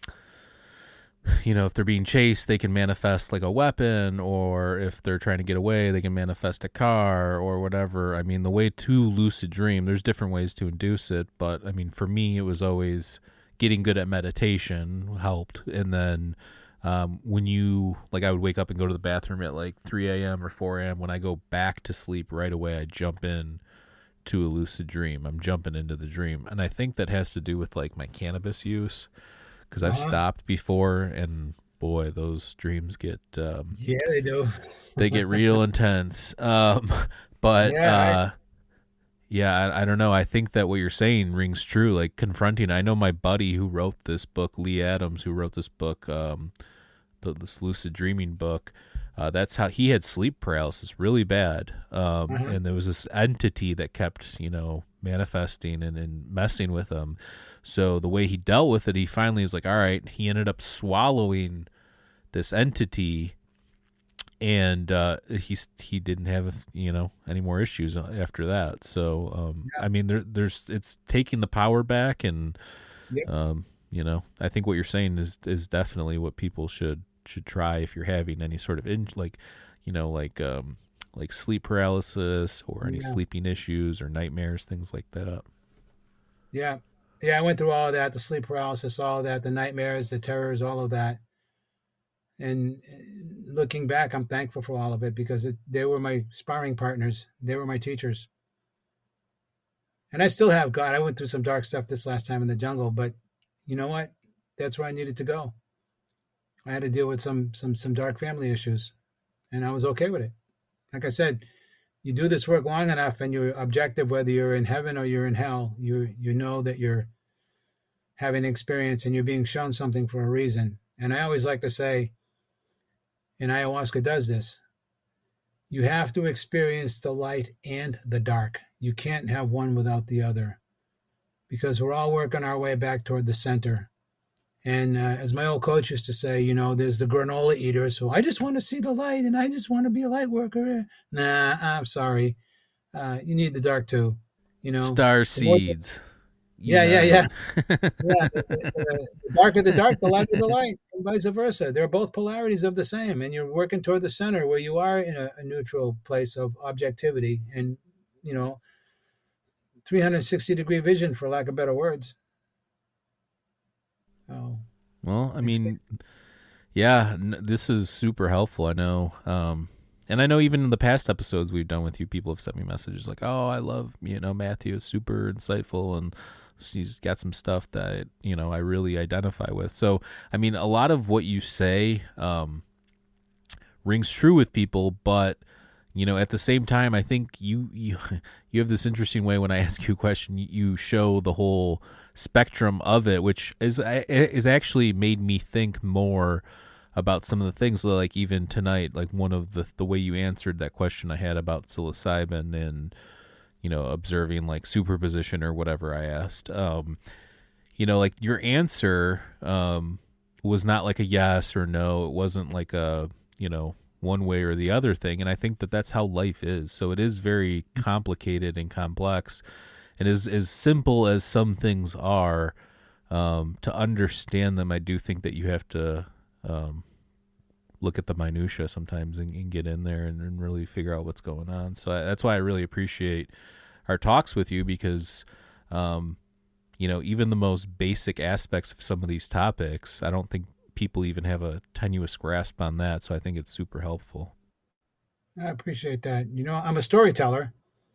you know, if they're being chased, they can manifest like a weapon, or if they're trying to get away, they can manifest a car or whatever. I mean, the way to lucid dream, there's different ways to induce it, but I mean, for me, it was always getting good at meditation helped. And then um, when you, like, I would wake up and go to the bathroom at like three a.m. or four a.m. When I go back to sleep right away, I jump in to a lucid dream. I'm jumping into the dream. And I think that has to do with like my cannabis use, because I've Uh-huh. stopped before, and boy, those dreams get um, Yeah, they do. they get real intense. Um, but Yeah, I- uh, yeah, I, I don't know. I think that what you're saying rings true. Like confronting. I know my buddy who wrote this book, Lee Adams, who wrote this book, um, the, this lucid dreaming book. Uh, that's how he had sleep paralysis, really bad. Um, Uh-huh. And there was this entity that kept, you know, manifesting and, and messing with him. So the way he dealt with it, he finally was like, all right, he ended up swallowing this entity, and uh, he he didn't have, you know, any more issues after that. So um, Yeah. I mean, there there's it's taking the power back, and Yep. um, you know, I think what you're saying is is definitely what people should should try if you're having any sort of in, like, you know, like um, like sleep paralysis or any Yeah. sleeping issues or nightmares, things like that. Yeah. Yeah, I went through all of that, the sleep paralysis, all of that, the nightmares, the terrors, all of that. And uh, looking back, I'm thankful for all of it because it, they were my sparring partners. They were my teachers. And I still have God. I went through some dark stuff this last time in the jungle, but you know what? That's where I needed to go. I had to deal with some some some dark family issues, and I was okay with it. Like I said, you do this work long enough and you're objective, whether you're in heaven or you're in hell, you you know that you're having experience and you're being shown something for a reason. And I always like to say, and ayahuasca does this, you have to experience the light and the dark. You can't have one without the other, because we're all working our way back toward the center. And uh, as my old coach used to say, you know, there's the granola eaters who, I just want to see the light and I just want to be a light worker. Nah, I'm sorry. Uh, you need the dark too. You know, Star the more- seeds. Yeah, yeah, yeah. yeah. yeah, the, the, the darker the dark, the lighter the light, and vice versa. They're both polarities of the same, and you're working toward the center where you are in a, a neutral place of objectivity and, you know, three hundred sixty degree vision, for lack of better words. Oh, Well, I It's mean, yeah, n- this is super helpful. I know. Um, and I know even in the past episodes we've done with you, people have sent me messages like, oh, I love, you know, Matthew is super insightful and he's got some stuff that, you know, I really identify with. So, I mean, a lot of what you say um, rings true with people, but, you know, at the same time, I think you, you, you have this interesting way when I ask you a question, you show the whole spectrum of it, which is is actually made me think more about some of the things. Like even tonight, like one of the the way you answered that question I had about psilocybin and, you know, observing like superposition or whatever I asked. Um, you know, like your answer um, was not like a yes or no. It wasn't like a, you know, one way or the other thing. And I think that that's how life is. So it is very complicated and complex. And as as simple as some things are, um, to understand them, I do think that you have to um, look at the minutia sometimes and, and get in there and, and really figure out what's going on. So I, that's why I really appreciate our talks with you, because, um, you know, even the most basic aspects of some of these topics, I don't think people even have a tenuous grasp on that. So I think it's super helpful. I appreciate that. You know, I'm a storyteller,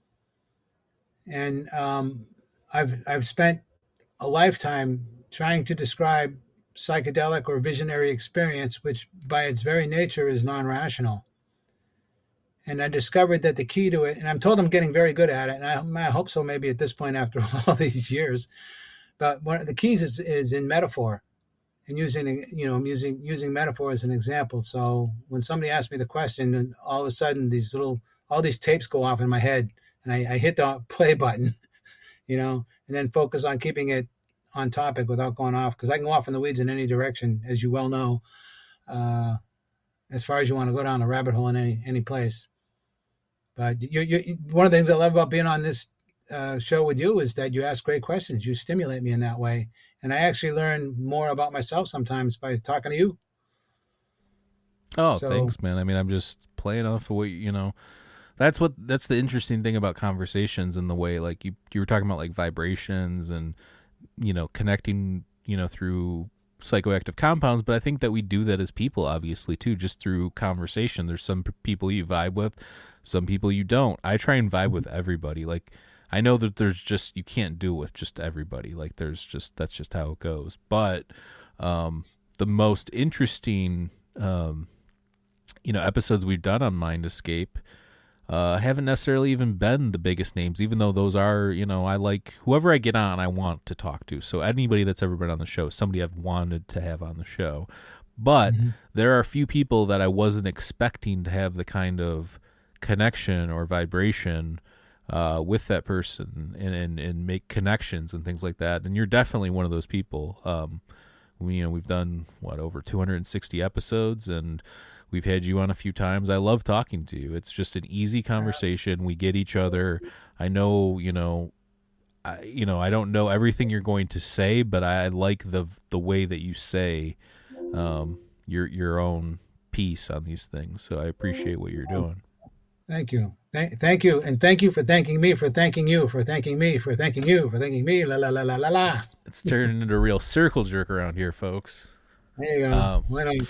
and um, I've I've spent a lifetime trying to describe psychedelic or visionary experience, which by its very nature is non-rational. And I discovered that the key to it, and I'm told I'm getting very good at it, and I, I hope so maybe at this point after all these years, but one of the keys is, is in metaphor and using, you know, using, using metaphor as an example. So when somebody asks me the question and all of a sudden these little, all these tapes go off in my head and I, I hit the play button, you know, and then focus on keeping it on topic without going off, because I can go off in the weeds in any direction, as you well know, uh, as far as you want to go down a rabbit hole in any, any place. But you, you, one of the things I love about being on this uh, show with you is that you ask great questions. You stimulate me in that way. And I actually learn more about myself sometimes by talking to you. Oh, So- thanks, man. I mean, I'm just playing off of what, you know, that's what, that's the interesting thing about conversations and the way, like you, you were talking about like vibrations and, you know, connecting, you know, through psychoactive compounds, but I think that we do that as people, obviously, too, just through conversation. There's some p- people you vibe with, some people you don't. I try and vibe with everybody. Like, I know that there's just, you can't do it with just everybody. Like, there's just, that's just how it goes. But um, the most interesting, um, you know, episodes we've done on Mind Escape uh, haven't necessarily even been the biggest names, even though those are, you know, I like whoever I get on, I want to talk to. So anybody that's ever been on the show, somebody I've wanted to have on the show. But mm-hmm. there are a few people that I wasn't expecting to have the kind of connection or vibration uh, with that person and, and, and make connections and things like that. And you're definitely one of those people. Um, we, you know, we've done, what, over two hundred sixty episodes, and we've had you on a few times. I love talking to you. It's just an easy conversation. We get each other. I know, you know, I, you know, I don't know everything you're going to say, but I like the the way that you say um, your your own piece on these things. So I appreciate what you're doing. Thank you. Thank, thank you. And thank you for thanking me, for thanking you, for thanking me, for thanking you, for thanking me. La, la, la, la, la, la. It's, it's turning into a real circle jerk around here, folks. There you go. Um, Why don't you?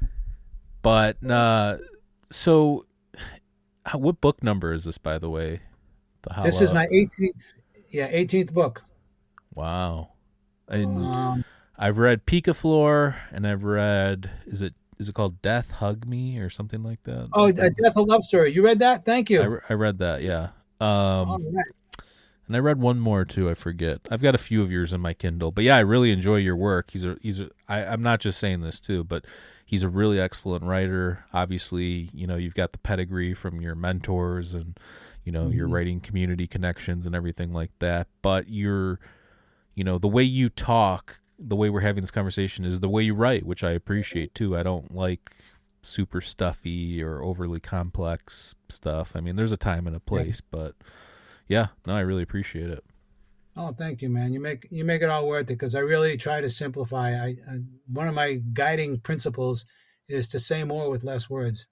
But, uh, so how, what book number is this, by the way? The Hala... This is my eighteenth, yeah, eighteenth book. Wow. And um, I've read Picaflor, and I've read, is it is it called Death Hug Me or something like that? Oh, a Death a Love Story. You read that? Thank you. I, re- I read that, yeah. Um, All right. And I read one more too. I forget. I've got a few of yours in my Kindle, but yeah, I really enjoy your work. He's a he's a. I, I'm not just saying this too, but he's a really excellent writer. Obviously, you know, you've got the pedigree from your mentors and, you know, mm-hmm. your writing community connections and everything like that. But you're, you know, the way you talk, the way we're having this conversation is the way you write, which I appreciate too. I don't like super stuffy or overly complex stuff. I mean, there's a time and a place, yeah. but yeah, no, I really appreciate it. Oh, thank you, man. You make you make it all worth it, because I really try to simplify. I, I one of my guiding principles is to say more with less words.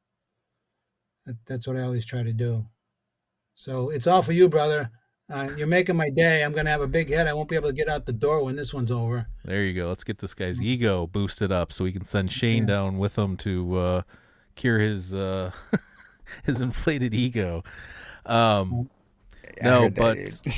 That, that's what I always try to do. So it's all for you, brother. Uh, you're making my day. I'm going to have a big head. I won't be able to get out the door when this one's over. There you go. Let's get this guy's ego boosted up so we can send Shane yeah. down with him to uh, cure his uh, his inflated ego. Um, no, but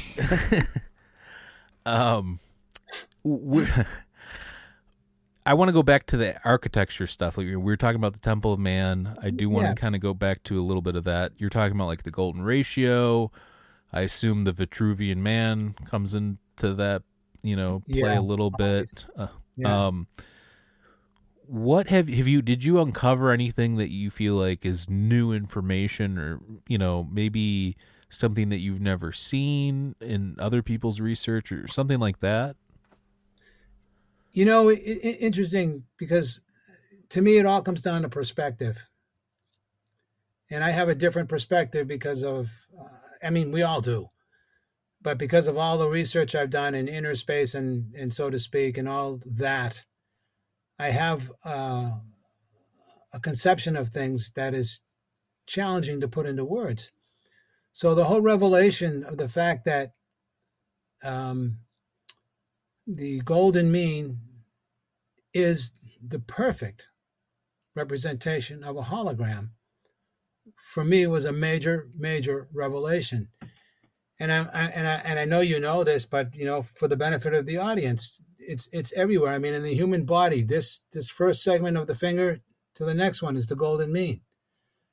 um, we're, I want to go back to the architecture stuff. We were talking about the Temple of Man. I do want yeah. to kind of go back to a little bit of that. You're talking about like the golden ratio. I assume the Vitruvian Man comes into that, you know, play yeah. a little bit. Uh, yeah. Um, what have have you? Did you uncover anything that you feel like is new information, or you know, maybe something that you've never seen in other people's research, or something like that? You know, it, it, interesting, because to me it all comes down to perspective, and I have a different perspective because of. Uh, I mean, we all do, but because of all the research I've done in inner space and, and so to speak, and all that, I have uh, a conception of things that is challenging to put into words. So the whole revelation of the fact that um, the golden mean is the perfect representation of a hologram, for me, was a major, major revelation. And I, I and I and I know you know this, but you know, for the benefit of the audience, it's it's everywhere. I mean, in the human body, this this first segment of the finger to the next one is the golden mean.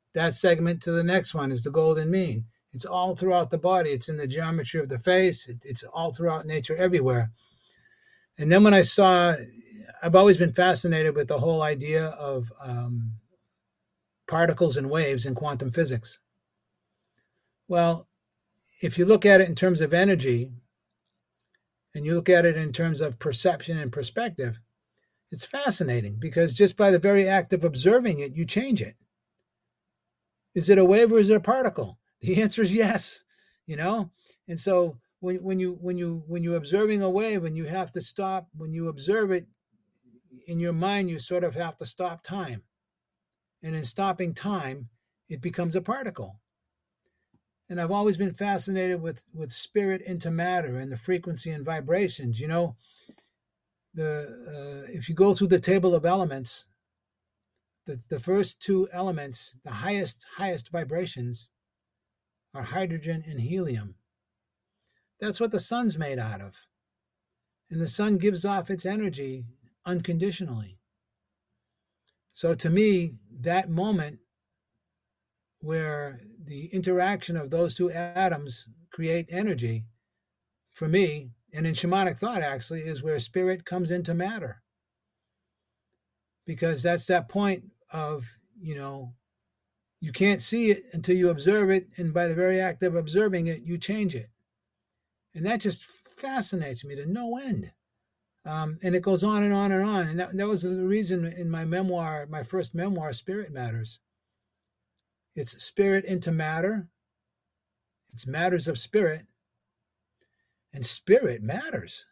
that segment to the next one is the golden mean. It's all throughout the body. It's in the geometry of the face. It's all throughout nature, everywhere. And then when I saw, I've always been fascinated with the whole idea of um, particles and waves in quantum physics. Well, if you look at it in terms of energy, and you look at it in terms of perception and perspective, it's fascinating because just by the very act of observing it, you change it. Is it a wave or is it a particle? The answer is yes, you know? And so when, when you when you when you're observing a wave and you have to stop, when you observe it in your mind, you sort of have to stop time. And in stopping time, it becomes a particle. And I've always been fascinated with, with spirit into matter and the frequency and vibrations. You know, the uh, if you go through the table of elements, the, the first two elements, the highest, highest vibrations are hydrogen and helium. That's what the sun's made out of. And the sun gives off its energy unconditionally. So to me, that moment where the interaction of those two atoms create energy, for me, and in shamanic thought actually, is where spirit comes into matter. Because that's that point of, you know, you can't see it until you observe it, and by the very act of observing it, you change it. And that just fascinates me to no end. Um, and it goes on and on and on. And that, that was the reason in my memoir, my first memoir, Spirit Matters. It's spirit into matter. It's matters of spirit. And spirit matters.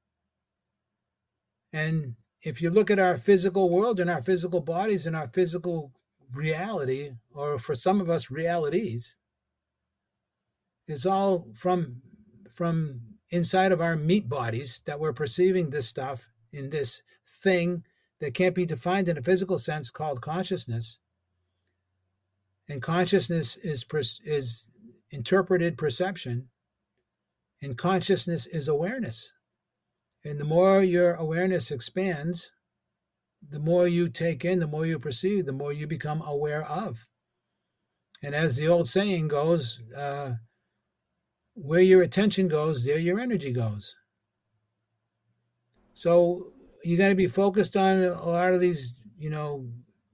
And if you look at our physical world and our physical bodies and our physical reality, or for some of us, realities, it's all from, from inside of our meat bodies that we're perceiving this stuff in this thing that can't be defined in a physical sense called consciousness. And consciousness is is interpreted perception, and consciousness is awareness. And the more your awareness expands, the more you take in, the more you perceive, the more you become aware of. And as the old saying goes, uh, where your attention goes, there your energy goes. So you got to be focused on a lot of these, you know,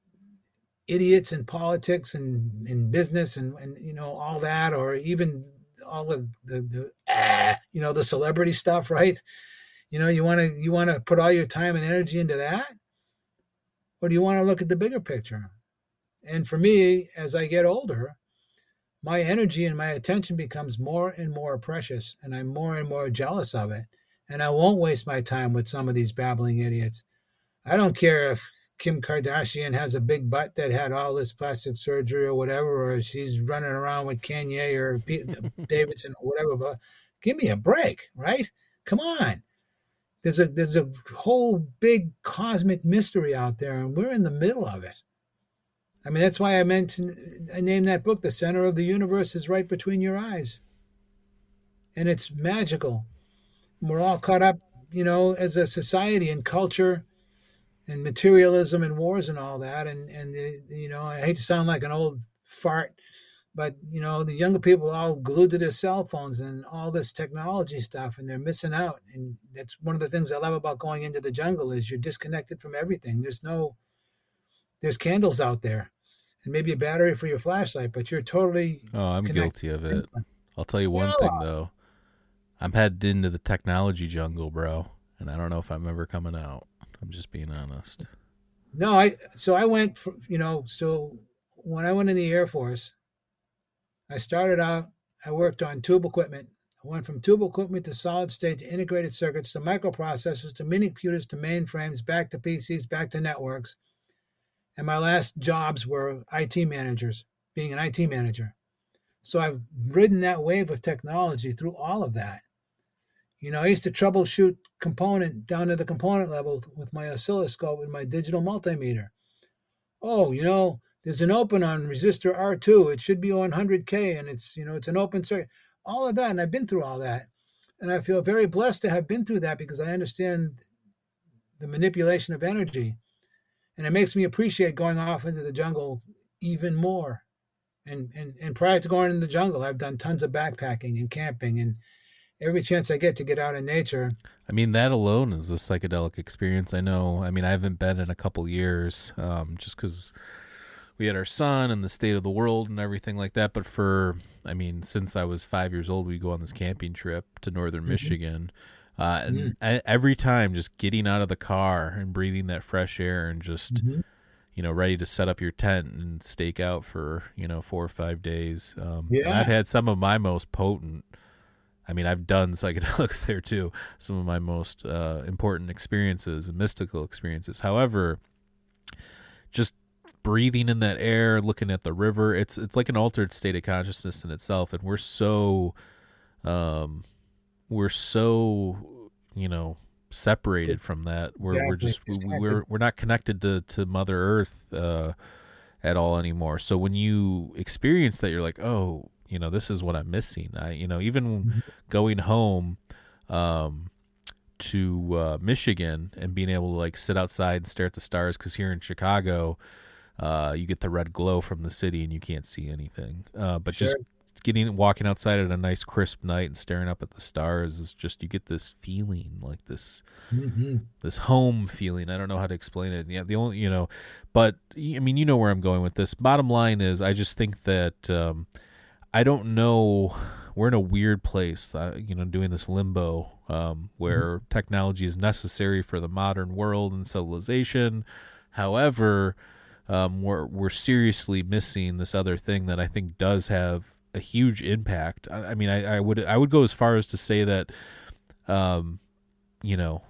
idiots in politics and in business and, and, you know, all that, or even all of the, the ah, you know, the celebrity stuff, right? You know, you want to, you want to put all your time and energy into that? Or do you want to look at the bigger picture? And for me, as I get older, my energy and my attention becomes more and more precious, and I'm more and more jealous of it. And I won't waste my time with some of these babbling idiots. I don't care if Kim Kardashian has a big butt that had all this plastic surgery or whatever, or she's running around with Kanye or Pete Davidson or whatever. But give me a break, right? Come on. There's a there's a whole big cosmic mystery out there, and we're in the middle of it. I mean, that's why I meant I named that book, "The Center of the Universe is Right Between Your Eyes," and it's magical. We're all caught up, you know, as a society and culture and materialism and wars and all that. And, and the, you know, I hate to sound like an old fart, but, you know, the younger people are all glued to their cell phones and all this technology stuff, and they're missing out. And that's one of the things I love about going into the jungle is you're disconnected from everything. There's no, there's candles out there and maybe a battery for your flashlight, but you're totally Oh, I'm connected. guilty of it. I'll tell you one Yeah. thing, though. I'm headed into the technology jungle, bro, and I don't know if I'm ever coming out. I'm just being honest. No, I, so I went, for, you know, so when I went in the Air Force, I started out, I worked on tube equipment. I went from tube equipment to solid state to integrated circuits to microprocessors to mini computers to mainframes, back to P Cs, back to networks. And my last jobs were I T managers, being an I T manager. So I've ridden that wave of technology through all of that. You know, I used to troubleshoot component down to the component level with my oscilloscope and my digital multimeter. Oh, you know, there's an open on resistor R two. It should be on one hundred K, and it's, you know, it's an open circuit. All of that, and I've been through all that. And I feel very blessed to have been through that because I understand the manipulation of energy. And it makes me appreciate going off into the jungle even more. And, and, and prior to going in the jungle, I've done tons of backpacking and camping, and every chance I get to get out in nature. I mean, that alone is a psychedelic experience. I know. I mean, I haven't been in a couple years, um, just because we had our son and the state of the world and everything like that. But for, I mean, since I was five years old, we go on this camping trip to northern mm-hmm. Michigan. Uh, and mm-hmm. I, every time just getting out of the car and breathing that fresh air and just, mm-hmm. you know, ready to set up your tent and stake out for, you know, four or five days. Um, yeah. And I've had some of my most potent, I mean, I've done psychedelics there too, some of my most uh, important experiences and mystical experiences. However, just breathing in that air, looking at the river, it's it's like an altered state of consciousness in itself. And we're so, um, we're so, you know, separated from that. We're exactly. we're just we, we're we're not connected to to Mother Earth uh, at all anymore. So when you experience that, you're like, oh, you know, this is what I'm missing. I, you know, even mm-hmm. going home um, to uh, Michigan and being able to like sit outside and stare at the stars, because here in Chicago, uh, you get the red glow from the city and you can't see anything. Uh, but sure. just getting walking outside at a nice crisp night and staring up at the stars is just, you get this feeling, like this mm-hmm. this home feeling. I don't know how to explain it. Yeah, the only, you know, but I mean, you know where I'm going with this. Bottom line is, I just think that um, I don't know. We're in a weird place, uh, you know, doing this limbo um, where mm-hmm. technology is necessary for the modern world and civilization. However, um, we're we're seriously missing this other thing that I think does have a huge impact. I, I mean, I, I would I would go as far as to say that, um, you know,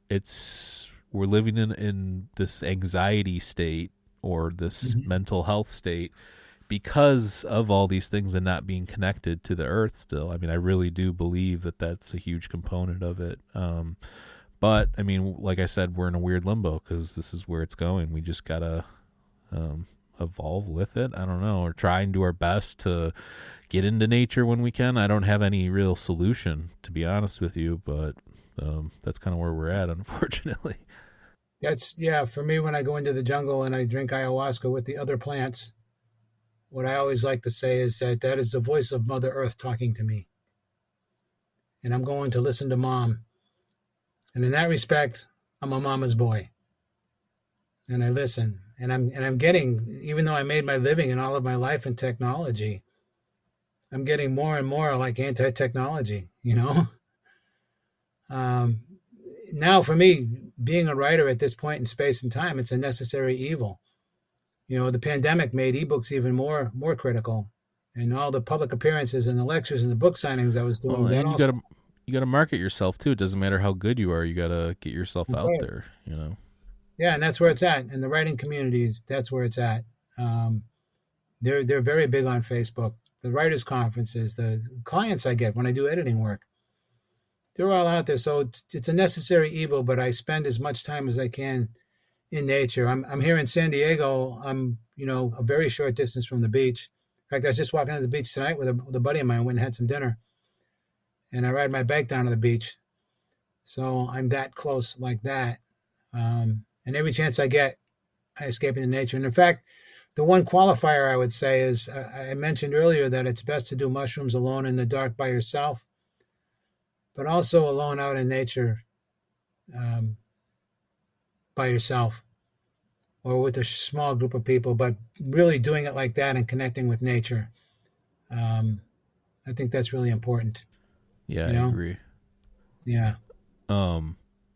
it's we're living in, in this anxiety state or this mm-hmm. mental health state because of all these things and not being connected to the earth still. I mean, I really do believe that that's a huge component of it. Um, but I mean, like I said, we're in a weird limbo because this is where it's going. We just gotta um, evolve with it. I don't know, or try and do our best to get into nature when we can. I don't have any real solution, to be honest with you, but um, that's kind of where we're at, unfortunately. That's, yeah, for me, when I go into the jungle and I drink ayahuasca with the other plants, what I always like to say is that that is the voice of Mother Earth talking to me. And I'm going to listen to Mom. And in that respect, I'm a mama's boy. And I listen. And I'm and I'm getting, even though I made my living and all of my life in technology, I'm getting more and more like anti-technology, you know? Um, now for me, being a writer at this point in space and time, it's a necessary evil. You know, the pandemic made ebooks even more more critical, and all the public appearances and the lectures and the book signings I was doing. Well, that you also, gotta you gotta market yourself too. It doesn't matter how good you are. You gotta get yourself out right. there. You know. Yeah, and that's where it's at. In the writing communities, that's where it's at. Um, they're they're very big on Facebook. The writers' conferences, the clients I get when I do editing work, they're all out there. So it's, it's a necessary evil. But I spend as much time as I can in nature. I'm I'm here in San Diego. I'm, you know, a very short distance from the beach. In fact, I was just walking on the beach tonight with a with a buddy of mine. Went and had some dinner, and I ride my bike down to the beach. So I'm that close, like that. Um, and every chance I get, I escape into nature. And in fact, the one qualifier I would say is uh, I mentioned earlier that it's best to do mushrooms alone in the dark by yourself, but also alone out in nature. Um, by yourself or with a small group of people, but really doing it like that and connecting with nature. Um, I think that's really important. Yeah, you know? I agree. Yeah. Um,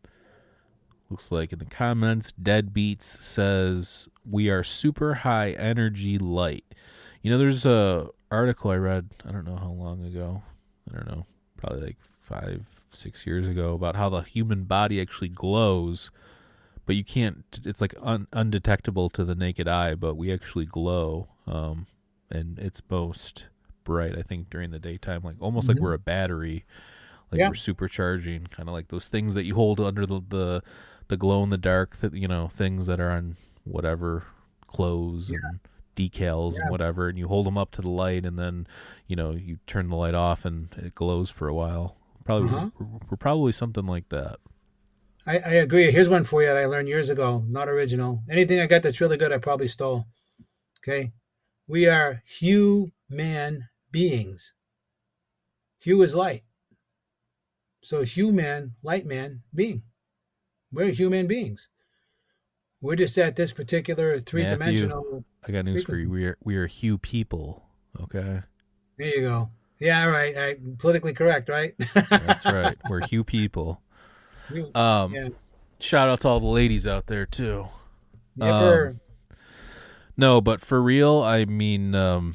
looks like in the comments, Deadbeats says, we are super high energy light. You know, there's a article I read, I don't know how long ago, I don't know, probably like five, six years ago, about how the human body actually glows, but you can't, it's like un, undetectable to the naked eye, but we actually glow. Um, and it's most bright, I think, during the daytime, like almost mm-hmm. like we're a battery, like yeah. we're supercharging, kind of like those things that you hold under the, the, the glow in the dark, that, you know, things that are on whatever clothes yeah. and decals yeah. and whatever, and you hold them up to the light, and then, you know, you turn the light off and it glows for a while. Probably, uh-huh. we're, we're probably something like that. I, I agree. Here's one for you that I learned years ago. Not original. Anything I got that's really good, I probably stole. Okay. We are human beings. Hue is light. So human, light man, being. We're human beings. We're just at this particular three-dimensional Matthew, I got news frequency. for you. We are we are Hue people. Okay. There you go. Yeah, right. I, politically correct, right? That's right. We're Hue people. You, Um, yeah. shout out to all the ladies out there too. Yepper. Um, no, but for real, I mean, um,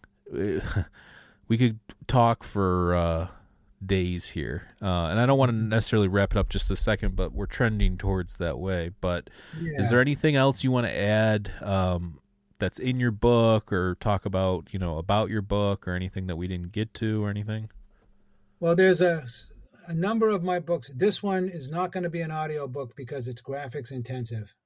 we could talk for uh, days here, uh, and I don't want to necessarily wrap it up just a second, but we're trending towards that way. But Yeah. is there anything else you want to add um, that's in your book, or talk about, you know, about your book, or anything that we didn't get to, or anything? Well, there's a, a number of my books. This one is not going to be an audio book because it's graphics intensive.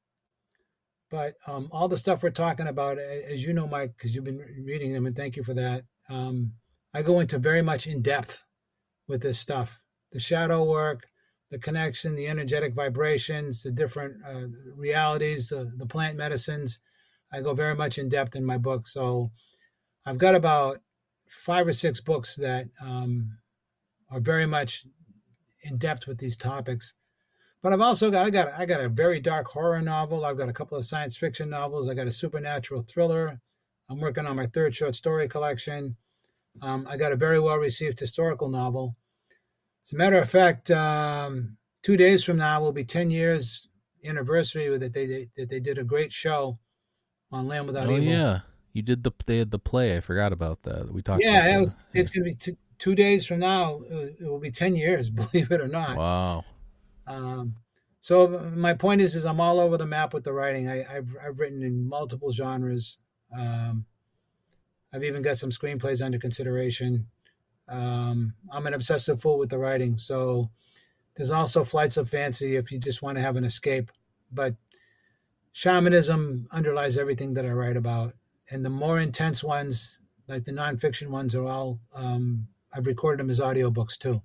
But um, all the stuff we're talking about, as you know, Mike, because you've been reading them, and thank you for that. Um, I go into very much in depth with this stuff. The shadow work, the connection, the energetic vibrations, the different uh, realities, the, the plant medicines. I go very much in depth in my book. So I've got about five or six books that um, are very much in depth with these topics. But I've also got I got I got a very dark horror novel. I've got a couple of science fiction novels. I got a supernatural thriller. I'm working on my third short story collection. Um, I got a very well received historical novel. As a matter of fact, um, two days from now will be ten years anniversary that they, they that they did a great show on Land Without Oh Evil. yeah, you did the they had the play. I forgot about that. We talked. Yeah, about it was, that. it's going to be t- two days from now. It will be ten years, believe it or not. Wow. Um, so my point is, is I'm all over the map with the writing. I, I've I've written in multiple genres. Um, I've even got some screenplays under consideration. Um, I'm an obsessive fool with the writing. So there's also Flights of Fancy if you just want to have an escape. But shamanism underlies everything that I write about. And the more intense ones, like the nonfiction ones, are all, um, I've recorded them as audiobooks too.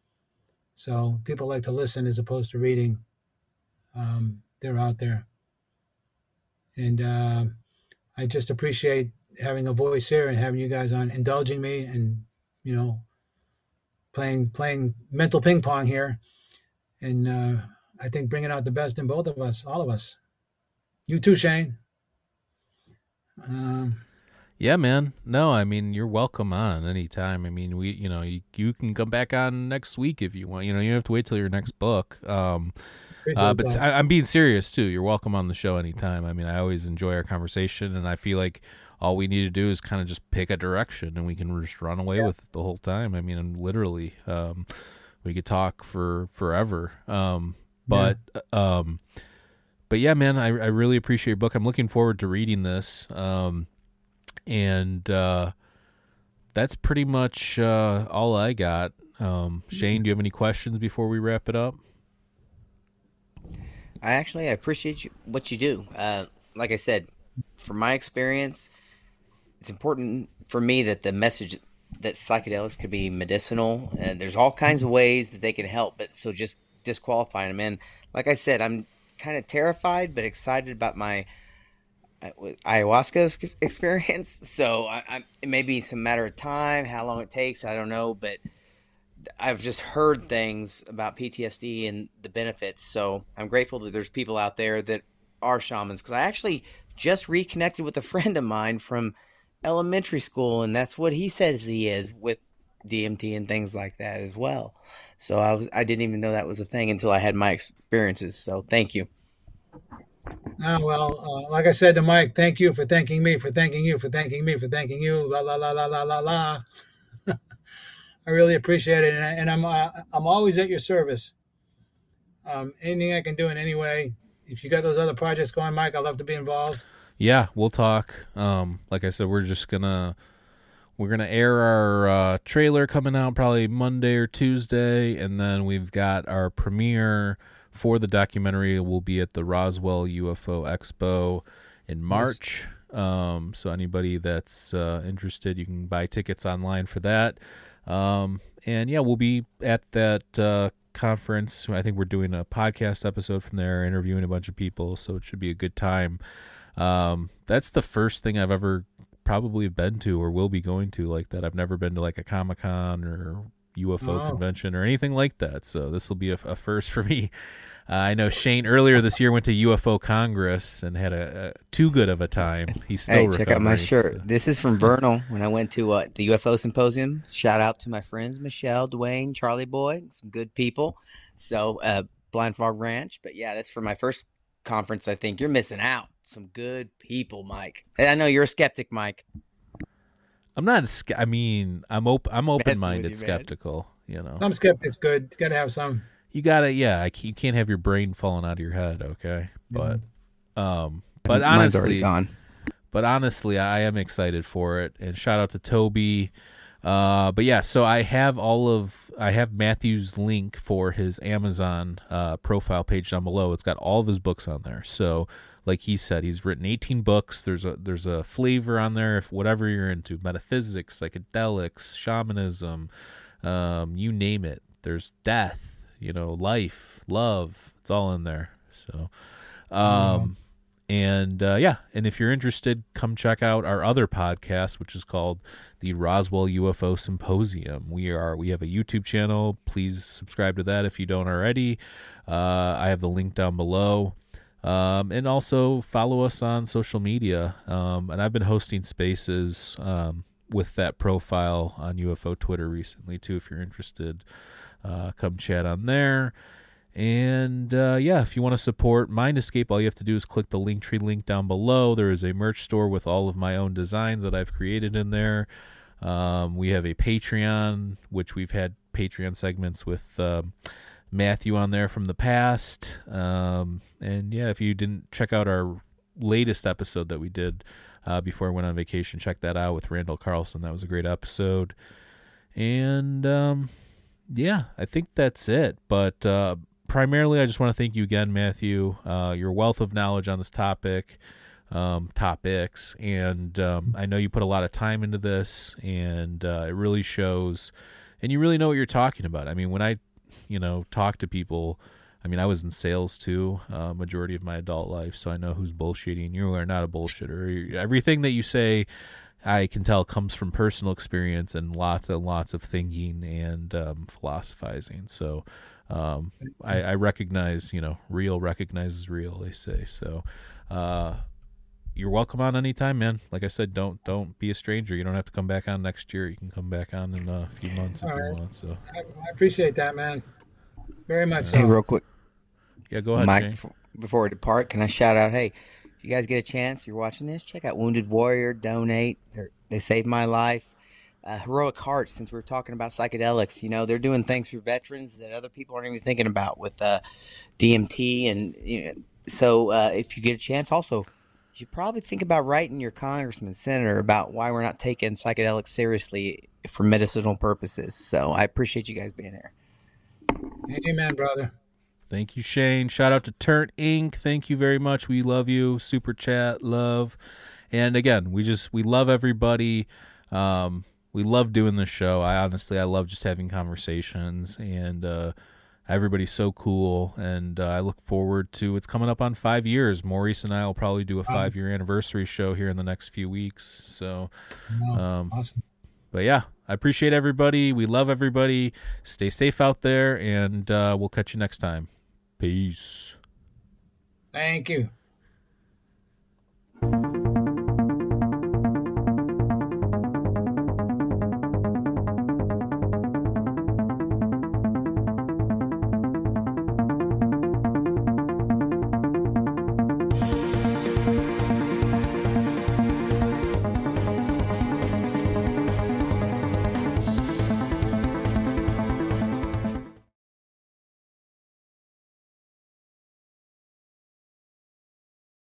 So people like to listen as opposed to reading. Um, they're out there. And uh, I just appreciate having a voice here and having you guys on, indulging me and, you know, playing playing mental ping pong here. And uh, I think bringing out the best in both of us, all of us. You too, Shane. Um, Yeah, man. No, I mean, you're welcome on anytime. I mean, we, you know, you, you can come back on next week if you want. You know, you don't have to wait till your next book. Um, uh, but I, I'm being serious too. You're welcome on the show anytime. I mean, I always enjoy our conversation, and I feel like all we need to do is kind of just pick a direction, and we can just run away yeah. with it the whole time. I mean, literally, um, we could talk for forever. Um, but, yeah. um, but yeah, man, I, I really appreciate your book. I'm looking forward to reading this. Um, And uh, that's pretty much uh, all I got. Um, Shane, do you have any questions before we wrap it up? I actually I appreciate you, what you do. Uh, like I said, from my experience, it's important for me that the message that psychedelics could be medicinal, and there's all kinds of ways that they can help, but so just disqualifying them. And like I said, I'm kind of terrified but excited about my ayahuasca experience, so I, I, it may be some matter of time, how long it takes, I don't know, but I've just heard things about P T S D and the benefits, so I'm grateful that there's people out there that are shamans, because I actually just reconnected with a friend of mine from elementary school, and that's what he says he is with D M T and things like that as well. So I was I didn't even know that was a thing until I had my experiences, so thank you. Oh, well, uh, like I said to Mike, thank you for thanking me, for thanking you, for thanking me, for thanking you. La, la, la, la, la, la, la. I really appreciate it. And, I, and I'm uh, I'm always at your service. Um, anything I can do in any way. If you got those other projects going, Mike, I'd love to be involved. Yeah, we'll talk. Um, like I said, we're just going to, we're going to air our uh, trailer coming out probably Monday or Tuesday. And then we've got our premiere for the documentary. Will be at the Roswell U F O Expo in March. Yes. Um, so anybody that's uh, interested, you can buy tickets online for that. Um, and yeah, we'll be at that uh, conference. I think we're doing a podcast episode from there, interviewing a bunch of people. So it should be a good time. Um, that's the first thing I've ever probably have been to or will be going to like that. I've never been to like a Comic-Con or U F O Oh. convention or anything like that. So this will be a, a first for me. Uh, I know Shane earlier this year went to U F O Congress and had a, a too good of a time. He's still Hey, check out my recovering, shirt. so. This is from Vernal when I went to uh, the U F O symposium. Shout out to my friends Michelle, Dwayne, Charlie Boy, some good people. So uh, Blind Frog Ranch. But yeah, that's for my first conference. I think you're missing out. Some good people, Mike. Hey, I know you're a skeptic, Mike. I'm not. a ske- I mean, I'm open. I'm open-minded, you, man. skeptical. You know, Some skeptics good. You gotta have some. you gotta. Yeah, I c- you can't have your brain falling out of your head. Okay, but um, but Mine's already honestly, gone. but honestly, I am excited for it. And shout out to Toby. Uh, but yeah, so I have all of I have Matthew's link for his Amazon uh, profile page down below. It's got all of his books on there. So, like he said, he's written eighteen books. There's a there's a flavor on there if whatever you're into, metaphysics, psychedelics, shamanism, um, you name it. There's death, you know, life, love. It's all in there. So, um, and uh, yeah, and if you're interested, come check out our other podcast, which is called the Roswell U F O Symposium. We are we have a YouTube channel. Please subscribe to that if you don't already. Uh, I have the link down below. Um, and also follow us on social media. Um, and I've been hosting spaces um, with that profile on U F O Twitter recently too. If you're interested, uh, come chat on there. And uh, yeah, if you want to support Mind Escape, all you have to do is click the Linktree link down below. There is a merch store with all of my own designs that I've created in there. Um, we have a Patreon, which we've had Patreon segments with um, Matthew on there from the past. Um, and yeah, if you didn't check out our latest episode that we did uh, before I went on vacation, check that out with Randall Carlson. That was a great episode. And um, yeah, I think that's it. But uh, primarily, I just want to thank you again, Matthew. Uh, your wealth of knowledge on this topic, um, topics, and um, I know you put a lot of time into this, and uh, it really shows. And you really know what you're talking about. I mean, when I, you know, talk to people, I mean, I was in sales too, uh, majority of my adult life, so I know who's bullshitting. You are not a bullshitter. Everything that you say, I can tell comes from personal experience and lots and lots of thinking and um, philosophizing. So um, I, I recognize, you know, real recognizes real, they say. So uh, you're welcome on anytime, man. Like I said, don't don't be a stranger. You don't have to come back on next year. You can come back on in a few months if All you right. want. So I, I appreciate that, man. Very much so. Hey, real quick, yeah, go ahead, Mike, Shane. before, before we depart, can I shout out, hey, if you guys get a chance, you're watching this, check out Wounded Warrior, donate. They're, they saved my life. Uh, Heroic Hearts, since we were talking about psychedelics, you know, they're doing things for veterans that other people aren't even thinking about with uh, D M T. And you know, so uh, if you get a chance, also, you should probably think about writing your congressman, senator about why we're not taking psychedelics seriously for medicinal purposes. So I appreciate you guys being here. Amen, brother. Thank you, Shane. Shout out to Turnt Incorporated. Thank you very much. We love you. Super chat, love. And again, we just, we love everybody. Um, we love doing this show. I honestly, I love just having conversations, and uh, everybody's so cool. And uh, I look forward to, it's coming up on five years. Maurice and I will probably do a five year anniversary show here in the next few weeks. So, um, Awesome. but yeah, I appreciate everybody. We love everybody. Stay safe out there, and uh, we'll catch you next time. Peace. Thank you.